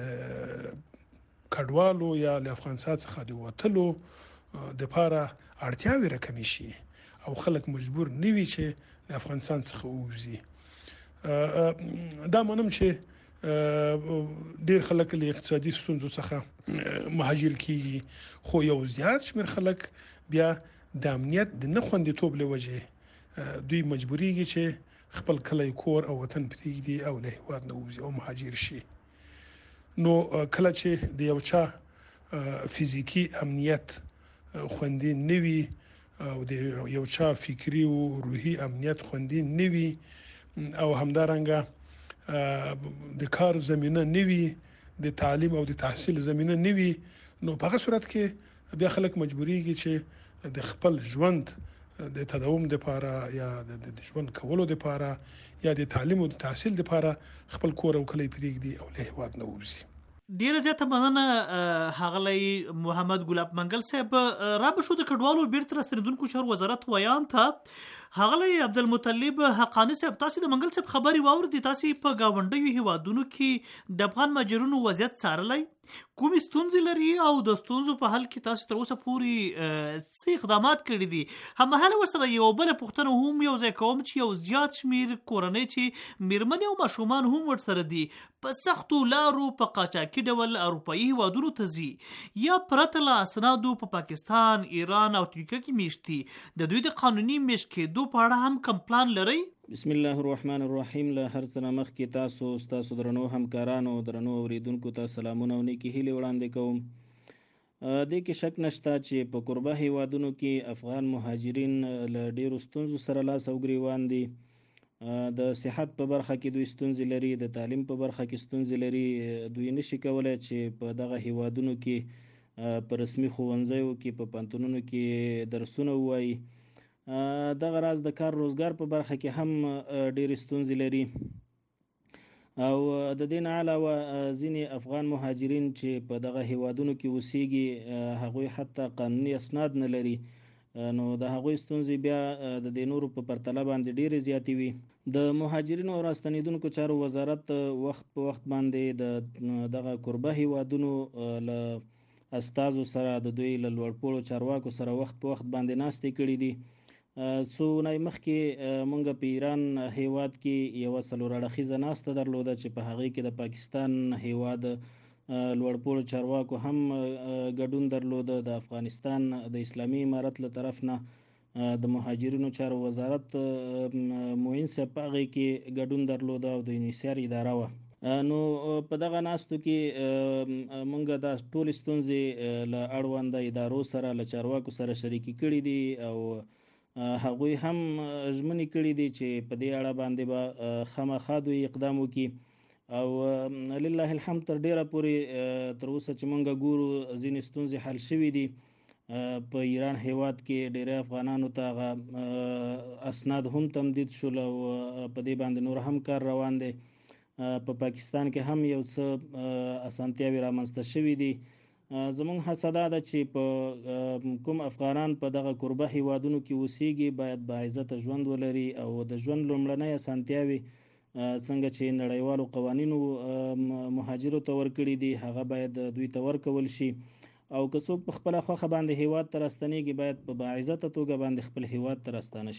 کډوالو یا له افغانستان څخه د وټلو د لپاره اړتیاوې راکمې شي او خلک مجبور نه وي چې له افغانستان څخه ووځي. دا منم چې ډیر خلک له اقتصادي ستونزو څخه مهاجر کیږي، خو یو زیات شمېر خلک بیا د امنیت د نه خوندیتوب له وجې دوی مجبوریږي چې خپل کلی کور او وطن پرېږدي او له هیواد نه ووځي او مهاجر شي. نو کله چې د یو چا فزیکی امنیت خوندي نه وي او د یو چا فکری او روحي امنیت خوندي نه وي او همدارنګه د کار زمينه نه وي، د تعلیم او د تحصیل زمينه نه وي، نو په هغه صورت کې بیا خلک مجبوریږي چې د خپل ژوند د تداوم لپاره یا د ژوند کولو لپاره یا د تعلیم او د تحصیل لپاره خپل کور او کلی پرېږدي او له هیواد نه وځي. ډیره زیاته مننه ښاغلی محمد ګلاب منګل صاحب. را به شو د کډوالو بیرته راستنیدونکو چارو وزارت ویان ته ښاغلی عبدالمطلب حقانی صاحب، تاسو د منګل صاحب خبري واوریدې. تاسو په گاونډیو هیوادونو کې د افغان مهاجرونو وضعیت څارلی، کومې ستونزې لري او د ستونزو په حل کې تاسو تر اوسه پورې څه اقدامات کړي دي؟ هممهاله ورسره یو بله پوښتنه هم یو ځای کوم چې یو زیات شمېر کورنۍ چې میرمنې او ماشومان هم ورسره دي په سختو لارو په قاچاقي ډول اروپایي هیوادونو ته ځي یا پرته له اسنادو په پاکستان، ایران او ترکیه کې میشتي. د دوی د قانوني میشت کېدو په اړه هم کوم پلان لرئ؟ بسم الله الرحمن الرحیم. له هر څه نه مخکې تاسو درنو همکارانو درنو اوریدونکو ته سلامونه او نیکې هیلې وړاندې کوم. دې کې شک نشته چې په قربه هیوادونو کې افغان مهاجرین له ډیرو ستونزو سره لاس او ګریوان دي. د صحت په برخه کې دوی ستونزې لري، د تعلیم په برخه کې ستونزې لري. دوی نشي کولای چې په دغه هیوادونو کې په رسمي ښوونځیو کې په پوهنتونونو کې درسونه ووایي. دغه راز د کار روزګار په برخه کې هم ډېرې ستونزې لري او د دې نه علاوه ځینې افغان مهاجرین چې په دغه هیوادونو کې اوسیږي هغوی حتی قانوني اسناد نه لري، نو د هغوی ستونزې بیا د دې نورو په پرتله باندې ډېرې زیاتې وي. د مهاجرینو او راستنیدونکو چارو وزارت وخت په وخت باندې دغه قربه هیوادونو له استازو سره د دوی له لوړپوړو چارواکو سره وخت په وخت باندې ناستې کړي دي. څو اونۍ مخکې موږ په ایران هیواد کې یوه څلور اړخیزه ناسته درلوده چې په هغې کې د پاکستان هیواد لوړپوړو چارواکو هم ګډون درلوده. د افغانستان د اسلامي امارت له طرف نه د مهاجرینو چارو وزارت معین صاحب په هغې کې ګډون درلوده او د انحصار اداره وه. نو په دغه ناستو کې موږ دا ټولې ستونزې له اړونده ادارو سره له چارواکو سره شریکې کړي دي او هغوی هم ژمنې کړي دي چې په دې اړه باندې به خامخا دوی اقدام وکړي او لله الحمد تر ډیره پورې تر اوسه چې موږ ګورو ځینې ستونزې حل شوي دي. په ایران هیواد کې ډیری افغانانو ته هغه اسناد هم تمدید شول او په دې باندې نور هم کار روان دی. په پاکستان کې هم یو څه اسانتیاوې رامنځته شوي دي. زمونږ هڅه دا ده چې په کوم افغانان په دغه قربه هیوادونو کې اوسیږي باید با عزته ژوند ولري او د ژوند لومړنۍ اسانتیاوې څنګه چې نړیوالو قوانینو مهاجرو ته ورکړي دي هغه باید دوی ته ورکول شي او که څوک په خپله خوښه باندې هیواد ته راستنیږي باید په با عزته توګه باندې خپل هیواد ته راستانه شي.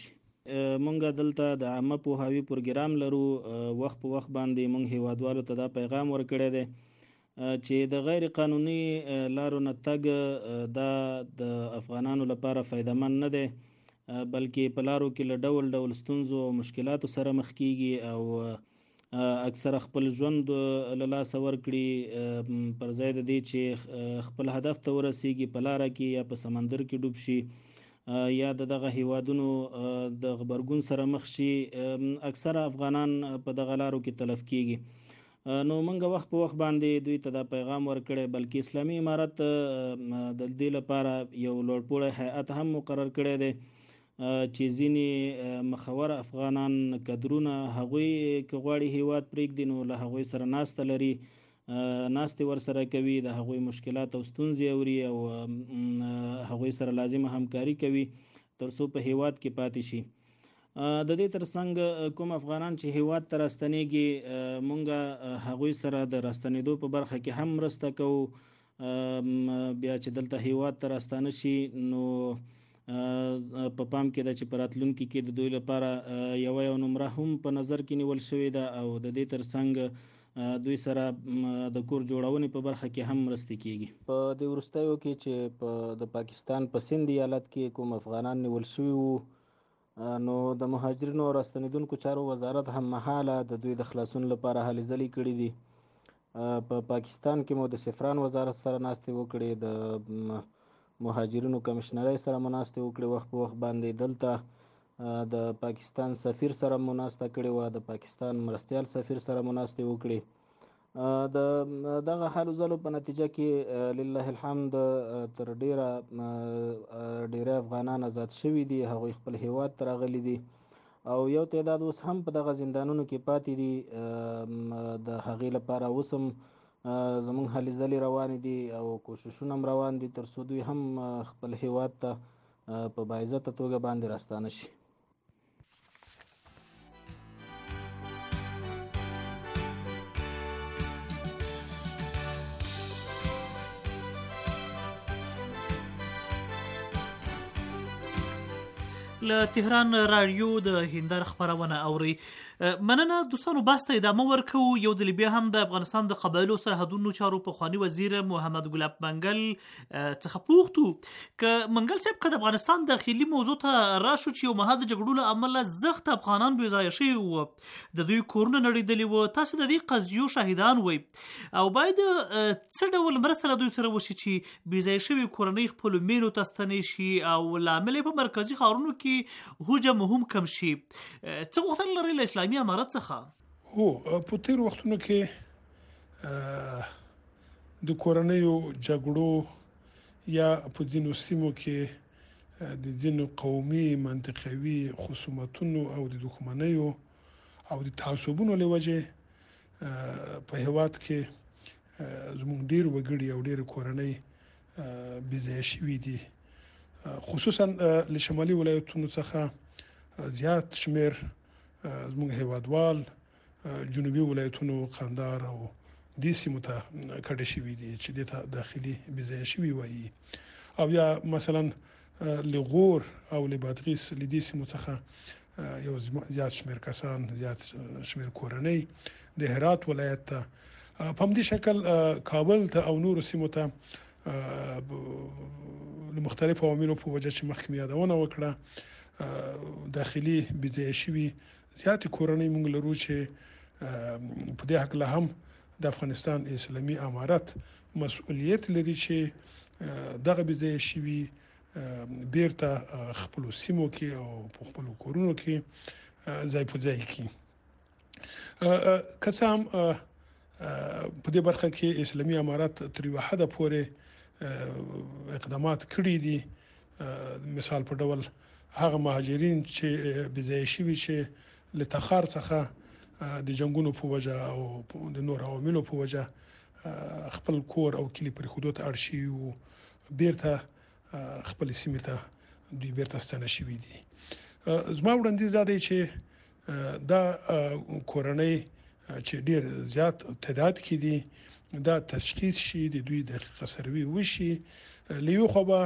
مونږ دلته د عامه پوهاوي پروګرام لرو. وخت په وخت باندې مونږ هیوادوالو ته دا پیغام ورکړی دی چې د غیر قانوني لارو نه تګ دا د افغانانو لپاره فایدهمند نه دی، بلکې په لارو کې له ډول ډول ستونزو او مشکلاتو سره مخ کیږي او اکثره خپل ژوند له لاسه ورکړي پر ځای د دې چې خپل هدف ته ورسیږي، په لاره کې یا په سمندر کې ډوب شي یا دغه هیوادونو د غبرګون سره مخ شي. اکثره افغانان په دغه لارو کې تلف کیږي. نو موږ وخت په وخت باندې دوی ته دا پیغام ورکړی، بلکې اسلامي امارت د دې لپاره یو لوړپوړی هیئت هم مقرر کړی دی چې ځینې مخور افغانان کدرونه هغوی که غواړي هیواد پرېږدي نو له هغوی سره ناسته لري، ناستې ورسره کوي، د هغوی مشکلات او ستونزې اوري او هغوی سره لازمه همکاري کوي تر څو په هیواد کې پاتې شي. د دې ترڅنګ کوم افغانان چې هیواد ته راستنیږي مونږ هغوی سره د راستنېدو په برخه کې هم مرسته کوو. بیا چې دلته هیواد ته راستانه شي نو په پام کې ده چې په راتلونکي کې د دوی لپاره یو نمره هم په نظر کې نیول شوې ده او د دې ترڅنګ دوی سره د کور جوړونې په برخه کې هم مرستې کیږي. په دې وروستیو کې چې د پاکستان په سند ایالت کې کوم افغانان نیول شوي وو نو د مهاجرینو او راستنېدونکو چارو وزارت هم مهاله د دوی د خلاصون لپاره هلې ځلې کړي دي. په پاکستان کې مو د سفران وزارت سره ناستې وکړې، د مهاجرینو کمشنرۍ سره مو ناستې وکړې، وخت په وخت باندې دلته د پاکستان سفیر سره مو ناسته کړې وه، د پاکستان مرستیال سفیر سره مو ناستې وکړې. د دغه حالو ځلو په نتیجه کې لله الحمد تر ډیره افغانان آزاد شوي دي، هغوی خپل هیواد ته راغلي دي او یو تعداد اوس هم په دغه زندانونو کې پاتې دي. د هغې لپاره اوس هم زموږ هلې ځلې روانې دي او کوششونه هم روان دي تر څو دوی هم خپل هیواد ته په باعزته توګه باندې راستانه شي. له تهران رادیو د هندار خبرونه اوري. مننه دوستانو، بحث ته ادامه ورکو. یو ځل بیا هم د افغانستان د قبایلو سرحدونو چارو پخوانی وزیر محمد ګلاب منګل څخه پوښتو که منګل صاحب که د افغانستان داخلي موضوع ته راشو چې یو مهال د جګړو له امله زخت افغانان بې ځایه شوي وو، د دوی کورونه نړېدلي وو، تاسو د دې قضیو شاهدان وئ او باید څه ډول مرسته له دوی سره وشي چې بې ځایه شوي کورنۍ خپلو مېنو ته ستنې شي او لامل یې په مرکزي ښارونو کې حجم هم کم شي. څه غوښتنه لرئ له اسلامي امارت څخه؟ هو په تېرو وختونو کې د کورنیو جګړو یا په ځینو سیمو کې د ځینو قومي منطقوي خصومتونو او د دښمنیو او د تعصبونو له وجې په هیواد کې زموږ ډیر وګړي او ډیر کورنۍ بې ځایه شوي دي، خصوصا له شمالي ولایتونو څخه زیات شمیر زموږ هیوادوال جنوبي ولایتونو قندهار او دې سیمو ته کډه شوي دي چې دې ته داخلي بې ځایه شوي وایي، او یا مثلا له غور او له بادغیس له دې سیمو څخه یو زیات شمیر کسان، زیات شمیر کورنۍ د هرات ولایت ته په همدې شکل کابل ته او نورو سیمو ته له مختلفو عواملو په وجه چې مخکې مې یادونه وکړه داخلي بې ځایه شوي زیاتې کورنۍ موږ لرو چې په دې هکله هم د افغانستان اسلامي امارت مسؤلیت لري چې دغه بې ځایه شوي بیرته خپلو سیمو کې او په خپلو کورونو کې ځای په ځای کړي. که څه هم په دې برخه کې اسلامي امارت تر یوه حده پورې اقدامات کړي دي، مثال په ډول هغه مهاجرین چې بې ځایه شوي چې له تخار څخه د جنګونو په وجه او د نور عواملو په وجه خپل کور او کلی پرېښودو ته اړ شوي وو، بیرته خپل سیمې ته دوی بیرته ستانه شوي دي. زما وړاندیز دا دی چې دا کورنۍ چې ډیر زیات تعداد کې دي دا تشخیص شي، د دوی دقیقه سروي وشي. له یو خوا به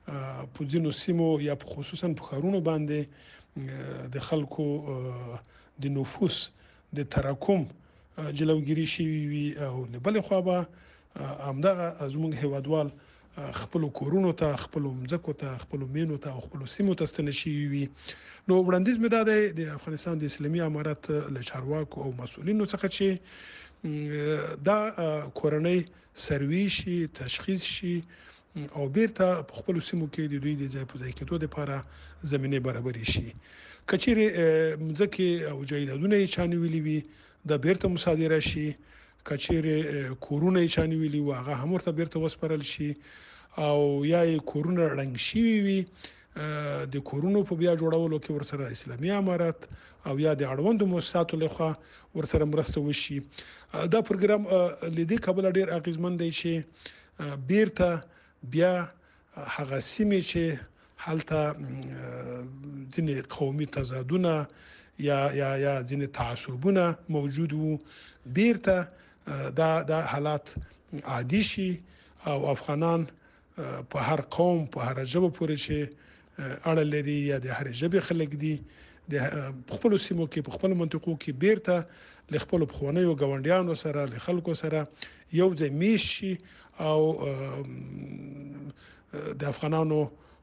په ځینو سیمو یا په خصوصا په ښارونو باندې د خلکو د نفوس د تراکم جلوګیری شوی وي او بل خو به همدغه زموږ هیوادوال خپل کورونو ته خپل مځکو ته خپل مینو ته او خپل سیمو ته ستنه شي وي. نو وړاندیز مې دا د افغانستان د اسلامي امارت له چارواکو او مسؤلینو څخه چې دا کورنۍ سروي شي تشخیص شي او بیرته په خپل سیمو کې د دوی د ځای په ځای کېدو لپاره زمينه برابر شي. کچېره مځکه او جایدادونه چانه ویلي وي د بیرته مصادره شي، کچېره کورونه چانه ویلي واغه هم ورته بیرته وسپارل شي او یا کورونه رنګ شي وي د کورونو په بیا جوړولو کې ورسره اسلامي امارت او یا د اړوندو مؤسساتو لخوا ورسره مرسته وشي. دا پروګرام لیدې کابل ډیر اغیزمن دی چې بیرته بیا هغه سیمه چې حالته ځینې قومي تضادونه یا ځینې تعصبونه موجود وو بیرته دا حالات عادي شي او افغانان په هر قوم په هر ژبه پورې چې اړه لري یا د هر ژبه خلک دي د خپل سیمو کې په خپل منطقو کې بیرته ل خپل بخونیو غونډیانو سره ل خلکو سره یو ځای میشي او د افغانانو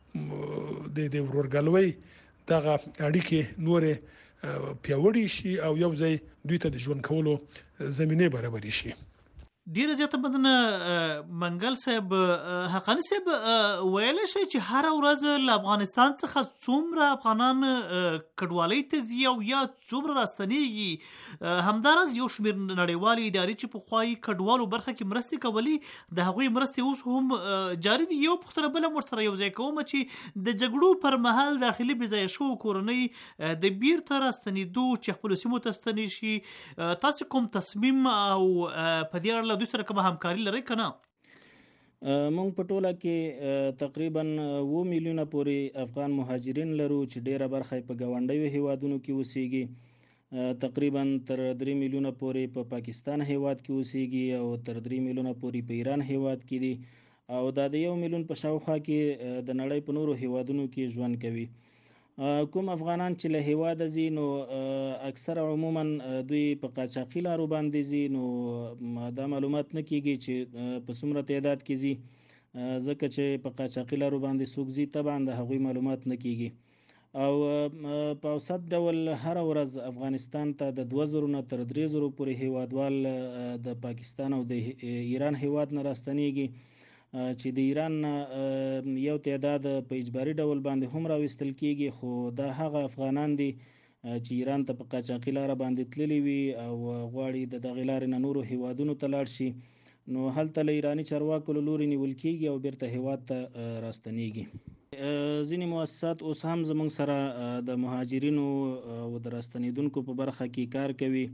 د ورورګلوي دغه اړیکې نورې پیاوړې شي او یو ځای دوی ته د ژوند کولو زمينه برابر شي. ډیره زیاته مننه منګل صاحب. حقانی صاحب ویل شي چې هر ورځ له افغانستان څخه څومره افغانان کډوالۍ ته ځي او یا څومره راستنیږي. همدارس یو شمېر نړیوالې ادارې چې په خوای کډوالو برخه کې مرستې کولې د هغوی مرستې اوس هم جاری دي. یو پختره بل ورسره یو ځای کوم چې د جګړو پر مهال داخلي بځای شو کورنۍ د بیرته راستنیدو چې خپل سیمو ته ستنی شي تاسو کوم تصمیم او په دې اړه دوی سره کومه همکاري لري کنه؟ مونږ په ټوله کې تقریبا 2 میلیونه پورې افغان مهاجرین لرو چې ډیره برخه په ګاونډیو هیوادونو کې اوسېږي. تقریبا تر 3 میلیونه پورې په پاکستان هیواد کې اوسېږي او تر 3 میلیونه پورې په ایران هیواد کې دي او دا د 1 میلیون په شاوخوا کې د نړۍ په نورو هیوادونو کې ژوند کوي. کوم افغانان چې له هیواده ځي نو اکثر عموما دوی په قاچاقي لارو باندې ځي نو دا معلومات نه کیږي چې په څومره تعداد کې ځي ځکه چې په قاچاقي لارو باندې څوک ځي طبعا د هغوی معلومات نه کیږي او په اوسط ډول هر ورځ افغانستان ته د 2000 نه تر 3000 پورې هیوادوال د پاکستان او د ایران هیواد نه راستنیږي چې د ایران یو تعداد په اجباري ډول باندې هم راوستل کیږي خو دا هغه افغانان دي چې ایران ته په قاچاقي لار باندې تللی وي او غواړي د دغه لارې نه نورو هیوادونو ته لاړ شي نو هلته له ایرانی چارواکو له لوري نیول کیږي او بیرته هیواد ته راستنیږي. ځینې مؤسسات اوس هم زموږ سره د مهاجرینو او د راستنیدونکو په برخه کې کار کوي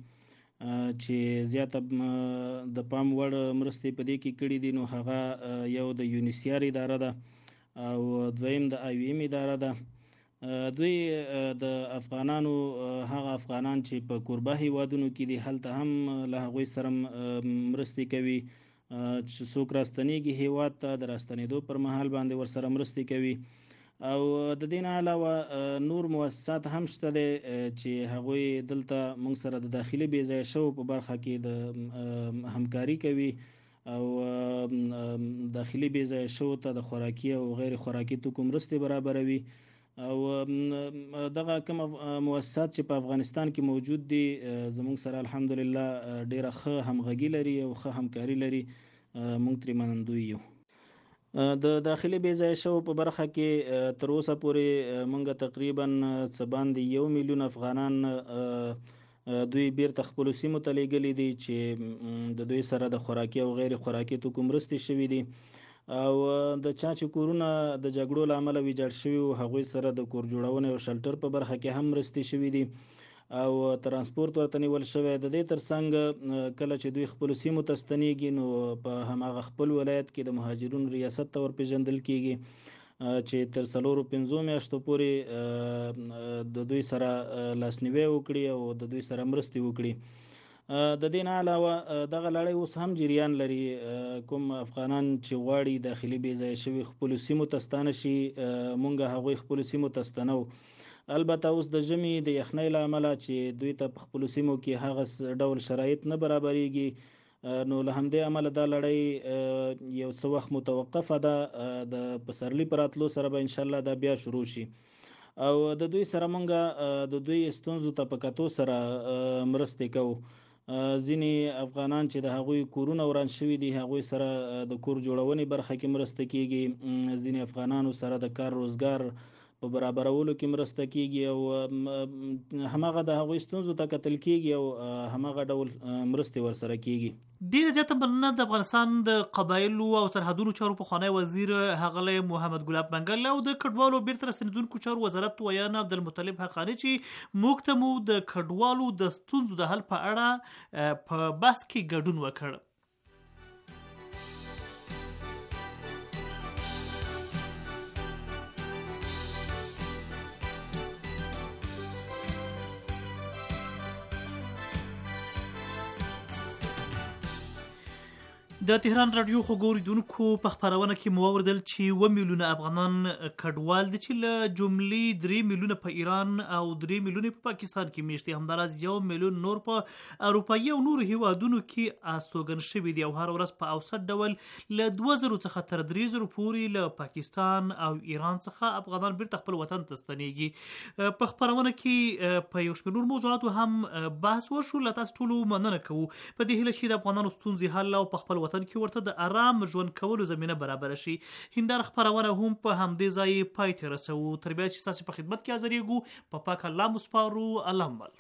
چې زیاته د پام وړ مرستې په دې کې کړي دي. نو هغه یو د یونیسیار اداره ده او دویم د IOM اداره ده. دوی د افغانانو هغه افغانان چې په کوربه هیوادونو کې دي هلته هم له هغوی سره مرستې کوي چې څوک راستنیږي هیواد ته د راستنیدو پر مهال باندې ورسره مرستې کوي او د دې نه علاوه نور مؤسسات هم شته دي چې هغوی دلته موږ سره د داخلي بې ځایه شوو په برخه کې د همکاري کوي او داخلي بې ځایه شوو ته د خوراکي او غیر خوراکي توکو مرستې برابروي او دغه کوم مؤسسات چې په افغانستان کې موجود دي زموږ سره الحمدلله ډیره ښه همغږي لري او ښه همکاري لري. موږ ترې منندوی یو. د داخلي بې ځایه شوو په برخه کې تر اوسه پورې موږ تقریبا څه باندې 1 میلیون افغانان دوی بیرته خپلو سیمو ته لیږلي دي چې د دوی سره د خوراکي او غیر خوراکي توکو مرستې شوي دي او د چا چې کورونه د جګړو له امله ویجاړ شوي وو هغوی سره د کور جوړونې او شلټر په برخه کې هم مرستې شوي دي او ترانسپورت ورته نیول شوی. د دې ترڅنګ کله چې دوی خپلو سیمو ته ستنیږي نو په هماغه خپل ولایت کې د مهاجرونو ریاست ته ورپېژندل کیږي چې تر 4-5 میاشتو پورې د دوی سره لاسنیوی وکړي او د دوی سره مرستې وکړي. د دې نه علاوه دغه لړۍ اوس هم جریان لري. کوم افغانان چې غواړي داخلي بې ځایه شوي خپلو سیمو ته ستانه شي، مونږ هغوی خپلو سیمو ته ستنو. البته اوس د ژمي د یخنۍ له امله چې دوی ته په خپلو سیمو کې هغه ډول شرایط نه برابریږي، نو له همدې امله دا لړۍ یو څه وخت متوقفه ده. د پسرلي په راتلو سره به انشاءالله دا بیا شروع شي او د دوی سره مونږ د دوی ستونزو ته په کتو سره مرستې کوو. ځینې افغانان چې د هغوی کورونه وران شوي دي، هغوی سره د کور جوړونې برخه کې مرسته کیږي. ځینې افغانانو سره د کار روزګار په برابرولو کې مرسته کیږي او هماغه د هغوی ستونزو ته کتل کیږي او هماغه ډول مرستې ورسره کیږي. ډیره زیاته مننه د افغانستان د قبایلو او سرحدونو چارو پخوانی وزیر ښاغلی محمد ګلاب منګل او د کډوالو بیرته راستنېدونکو چارو وزارت ویان عبدالمطلب حقانی چې موږ ته مو د کډوالو د ستونزو د حل په اړه په بحث کې ګډون وکړ. د تهران رادیو خو ګوریدونکو په خپرونه کې مو اوریدل چې 2 میلیونه افغانان کډوال دي چې له جملې 3 میلیونه په ایران او 3 میلیونه په پاکستان کې میشتي، همداراز 1 میلیون نور په اروپایي او نورو هیوادونو کې استوګن شوي دي او هر ورځ په اوسط ډول له 2000 څخه تر 3000 پورې له پاکستان او ایران څخه افغانان بیرته خپل وطن ته ستنېږي. په خپرونه کې په یو شمېر نور موضوعاتو هم بحث وشو. له تاسو ټولو مننه کوو په دې هیله چې د افغانانو ستونزې حل او په خپل وطن کې ورته د آرام ژوند کولو زمینه برابر شي. هنداره خپرونه هم په همدې ځای پای ته رسوو. تر بیا چې تاسو په خدمت کې حاضرېږو، په پاک الله مو سپارو. الله مل.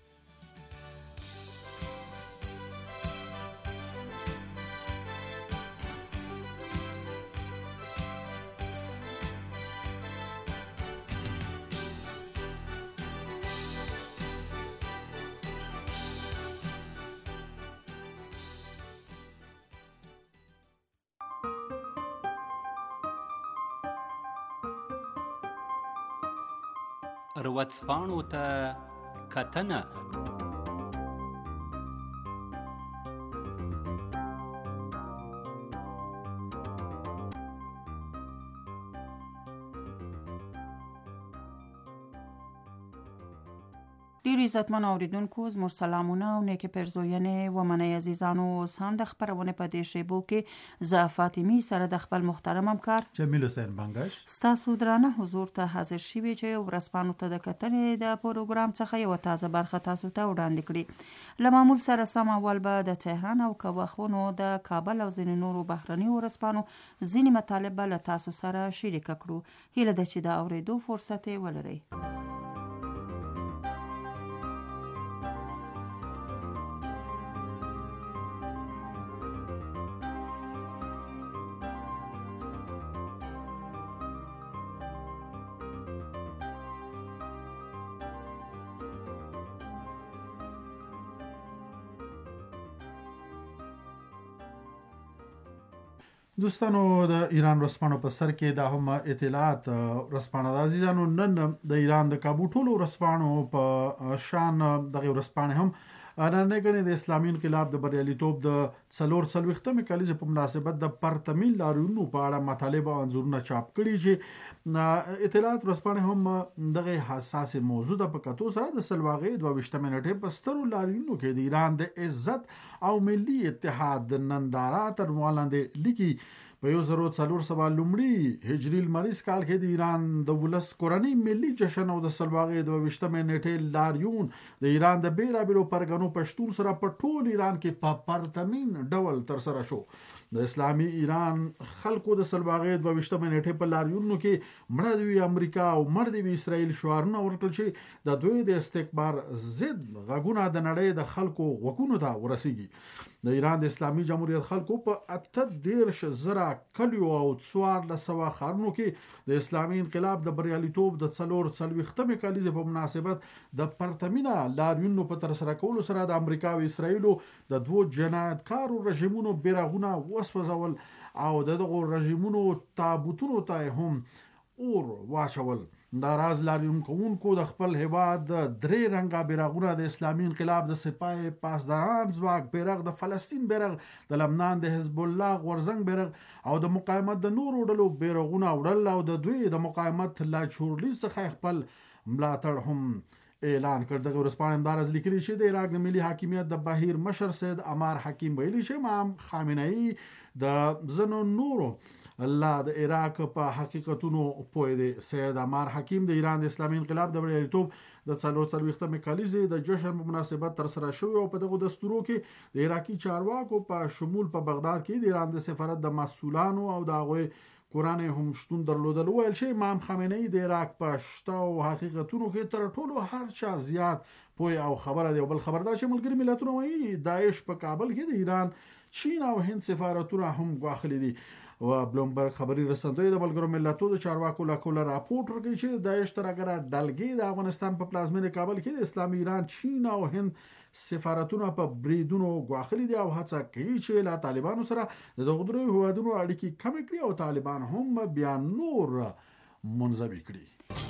ورځپاڼو ته کتنه. ډیرو عزتمنو اوریدونکو زموږ سلامونه او نیکې پرزوینې ومنئ عزیزانو. اوس هم د خپرونې په دې شیبو کې زه فاطمي سره د خپل محترم همکار جمیل حسین بنگش ستاسو درانه حضور ته حاضر شوي چې ورځپاڼو ته د کتنې د پروګرام څخه یوه تازه برخه تاسو ته وړاندې کړي. له معمول سره سم اول به د تهران او کابخونو د کابل او ځینې نورو بهرنیو ورځپاڼو ځینې مطالب به له تاسو سره شریکه کړو. هیله ده چې د اورېدو فرصت یې ولرئ. دوستانو د ایران ورځپاڼو په سر کې دا هم اطلاعات ورځپاڼه د عزیزانو نن د ایران د کابو ټولو ورځپاڼو په شان دغه ورځپاڼه هم نن غني د اسلامي انقلاب د بریالیتوب د 440مې کلیزې په مناسبت د پرتمین لاریونونو په اړه مطالب او انځورونه چاپ کړي چې اطلاعات ورځپاڼه هم دغه حساس موضوع د پکاتو سره د سلواغې 22مې نیټه په سترو لاریونونو کې د ایران د عزت او ملي اتحاد ننداره تر مولانده لیکي. په 1400 لومړي هجري لمریز کال کې د ایران د ولس کورنۍ ملي جشن او د سلواغې 22مې نیټه لاریون د ایران د بیلابیلو پرګنو پښتون سره په ټول ایران کې په پرتمین ډول تر سره شو. د اسلامي ایران خلکو د سلواغې 22مې نیټه په لاریونونو کې مړه دی امریکا او مړه دی اسرائیل شعارونه ورکړل چې د دوی د استکبار ضد غږونه د نړۍ د خلکو غوږونو ته ورسیږي. د ایران د اسلامي جمهوریت خلکو په 18,000 کلیو او 1400 خارونو کې د اسلامي انقلاب د بریالیتوب د 440مې کلیزې په مناسبت د پرتمینه لاریونونو په تر سره کولو سره د امریکا او اسرائیل د دوه جنایتکارو رژیمونو بیرغونه وسوځول او دغه رژیمونو تابوتونو ته هم اور واچول. دا راز لاریون کوونکو د خپل هیواد د 3 رنګه بیرغونه د اسلامي انقلاب د سپاه پاسداران ځواک بیرغ، د فلسطین بیرغ، د لبنان د حزب الله غورزنګ بیرغ او د مقاومت د نورو ډلو بیرغونه وړل او د دوی د مقاومت لا چورلی څخه خپل ملاتړ هم اعلان کړ. دغه ورځپاڼه همدارس لیکلي چې د عراق د ملي حاکمیت د بهیر مشر سید عمار حکیم ویلي چې امام خامنه‌ای د ځینو نورو الله د عراق په حقیقتونو پوه دی. سید عمار حکیم د ایران د اسلامي انقلاب د بریالیتوب د 44مه کلیزې د جشن په مناسبت تر سره شوی او په دغه دستورو کې د عراقي چارواکو په شمول په بغداد کې د ایران د سفارت د مسؤلانو او د هغوی کورانه هم شتون درلودل. ویل چې امام خامنه‌ای د عراق په شته او حقیقتونو کې تر ټولو هر چا زیات پوه او خبره دی. بل خبردار چې ملګری ملتونه وایي داعش په کابل کې د ایران، چین او هند سفارتونه هم غواخلي دي. و بلومبرګ خبري رسندوی د ملګرو ملتونو د چارواکو له راپورټ ورکړي چې داعش تر هغه ډلګي د افغانستان په پلازمینه کابل کې د اسلامي ایران، چین او هند سفارتونه په بریدونو غواخلي دي او هڅه کوي چې له طالبانو سره د دغه درې هیوادونو اړیکې کم کړي او طالبان هم بیا نور منځوي کړي.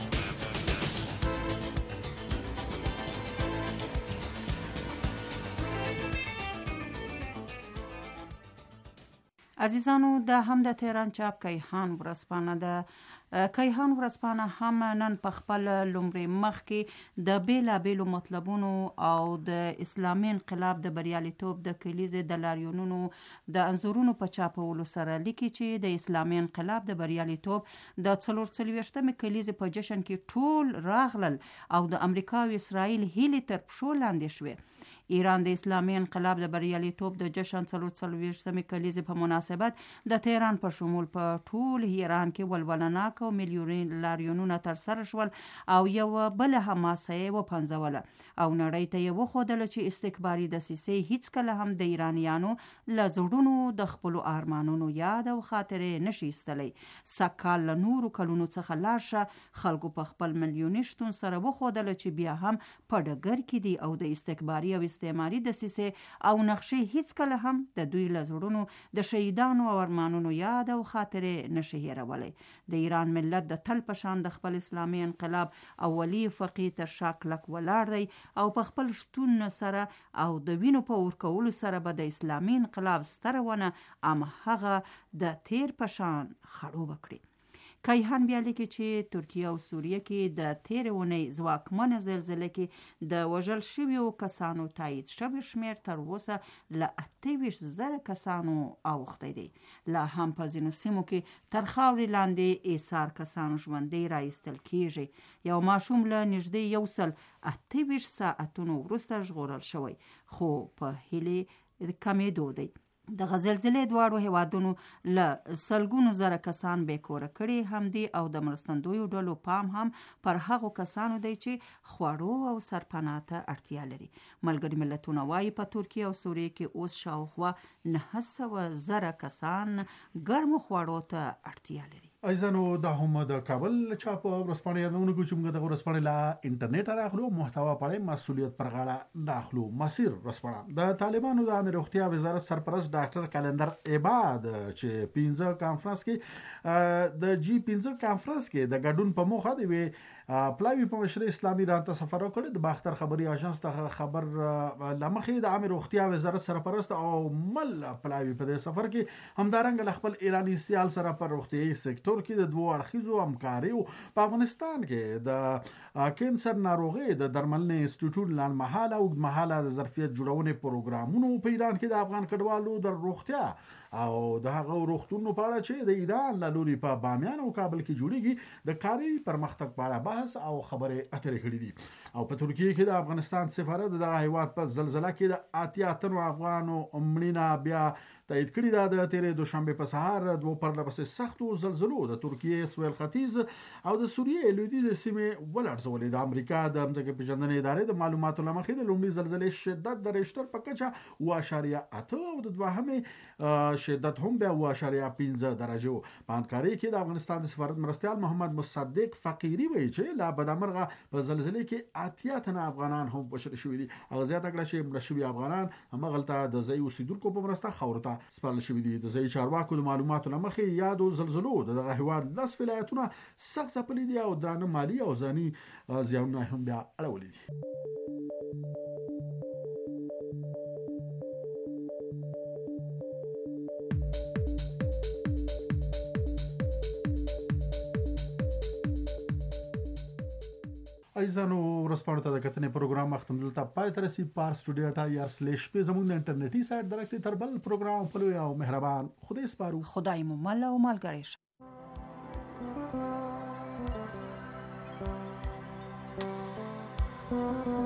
عزیزانو د هم د تهران چاپ کیهان ورځپاڼه ده. کیهان ورځپاڼه هم نن په خپل لومړی مخ کې د بیلابیلو مطلبونو او د اسلامي انقلاب د بریالیتوب د کلیزې د لاریونونو د انځورونو په چاپولو سره لیکي چې د اسلامي انقلاب د بریالیتوب د 44مه کلیزې په جشن کې ټول راغلل او د امریکا او اسرائیل هیلې تر پښو لاندې شوې. ایران د اسلامي انقلاب د بریالیتوب د جشن 44مه کلیزې په مناسبت د تهران په شمول په ټول ایران کې ولولناک او میلیوني لاریونونه تر سره شول او یو بل حماسه وپنځوله او نړۍ ته یې وښودله چې استکباري دسیسې هیڅ کله هم د ایرانیانو له زړونو د خپلو ارمانونو یاد او خاطرې نشي ایستلی. سږکال له نورو کلونو څخه لاړ شه خلکو په خپل میلیوني شتون سره وښودله چې بیا هم په ډګر کې دي او د استکباري او استعماري دسیسې او نقشې هیڅ کله هم د دوی له زړونو د شهیدانو او ارمانونو یاد او خاطرې نشي هیرولی. د ایران ملت د تل په شان د خپل اسلامي انقلاب اولی فقيه تر شا کلک ولاړ دی او په خپل شتون سره او د وینو په ورکولو سره به د اسلامي انقلاب ستره ونه هغه د تیر په شان خړوبه کړي. کیهان بیا لیکي چې ترکیه او سوریه کې د تیرې اونۍ ځواکمنه زلزلې کې د وژل شویو کسانو تایید شوی شمیر تر اوسه له 28,000 کسانو اوښتی دی. لا هم په ځینو سیمو کې تر خاورې لاندې ایثار کسانو ژوندی راایستل کیږي. یو ماشوم له نږدې 128 ساعتونو وروسته ژغورل شوی خو په هیلې کمېدو دی. د زلزلې دواړو هیوادونو له سلګونو زره کسان بیکوره کړي هم دي او د مرستندویو ډلو پام هم پر هغو کسانو دی چې خوړو او سرپناه ته اړتیا لري. ملګري ملتونه وایي په ترکیه او سوریه کې اوس شاوخوا 900,000 کسان ګرمو خوړو ته اړتیا لري. ایزانو دا هم د کابل چاپ ورځپاڼه یادونه کوي چې موږ د ورځپاڼې لا انټرنیټ راخلو محتوا پړې مسؤلیت پر غاړه داخلو. مسیر ورځپاڼه د طالبانو د امیر روغتیا وزارت سرپرست ډاکټر کلندر عباد چې 15 کانفرنس کې د G15 کانفرنس کې د ګډون په موخه دی پلاوی په مشر اسلامي ایران ته سفر وکړ. د باختر خبري اژانس ته خبر لمخې د امیر روغتیا وزارت سرپرست او مل پلاوی په دې سفر کې همدارنګ خپل ایرانی سیال سره پر روغتيایي سکتور کې د دوه اړخیزو همکاري په افغانستان کې د کینسر ناروغي د درملنې انسټیټیوټ لنډمهاله او اوږدمهاله د ظرفیت جوړونې پروګرامونو په ایران کې د افغان کډوالو د روغتیا او د هغه روغتونو په اړه چې د ایران له لوري په بامیان او کابل کې جوړیږي د کاري پرمختګ په اړه بحث او خبرې اترې کړې دي. او په ترکیه کې د افغانستان سفارت د هیواد په زلزلہ کې د 88 افغانو مړینه بیا تایید کړی دا د تیرې دوشنبه په سهار دوه پرلپسې سختو زلزلو د ترکیه سویل ختیځ او د سوریې لویدیځ سیمې ولړزولې. د امریکا د ځمکې پیژندنې ادارې د معلوماتو له مخې د لومړي زلزلې شدت د ریشتر په کچه 0.8 او د دوهمې شدت هم بیا 0.5 درجه و. په همکارۍ کې د افغانستان د سفارت مرستیال محمد مصدق فقیری وایي چې لا بدامرغه په زلزلې کې 80 تنه افغانان هم بشر شوي دي. هغه زیاته کړه چې مړه شوي افغانان همغلته د ځای اوسیدونکو په مرسته خاورو ته ته سپارل شوي دي. د ځایي چارواکو د معلوماتو له مخې یادو زلزلو دغه هیواد 10 ولایتونه سخت ځپلي دي او درانه مالي او ځاني زیانونه هم بیا اړولي دي. ایزانو ورسپانو ته د کتنې پروګرام ختم دلته پای تر رسي پار studio.ir/p زموږ د انټرنیټي سایت درکې تر بل پروګرام په لوی او مهربان خدای سپارو. خدای مو مل او ملګری شه. Thank you.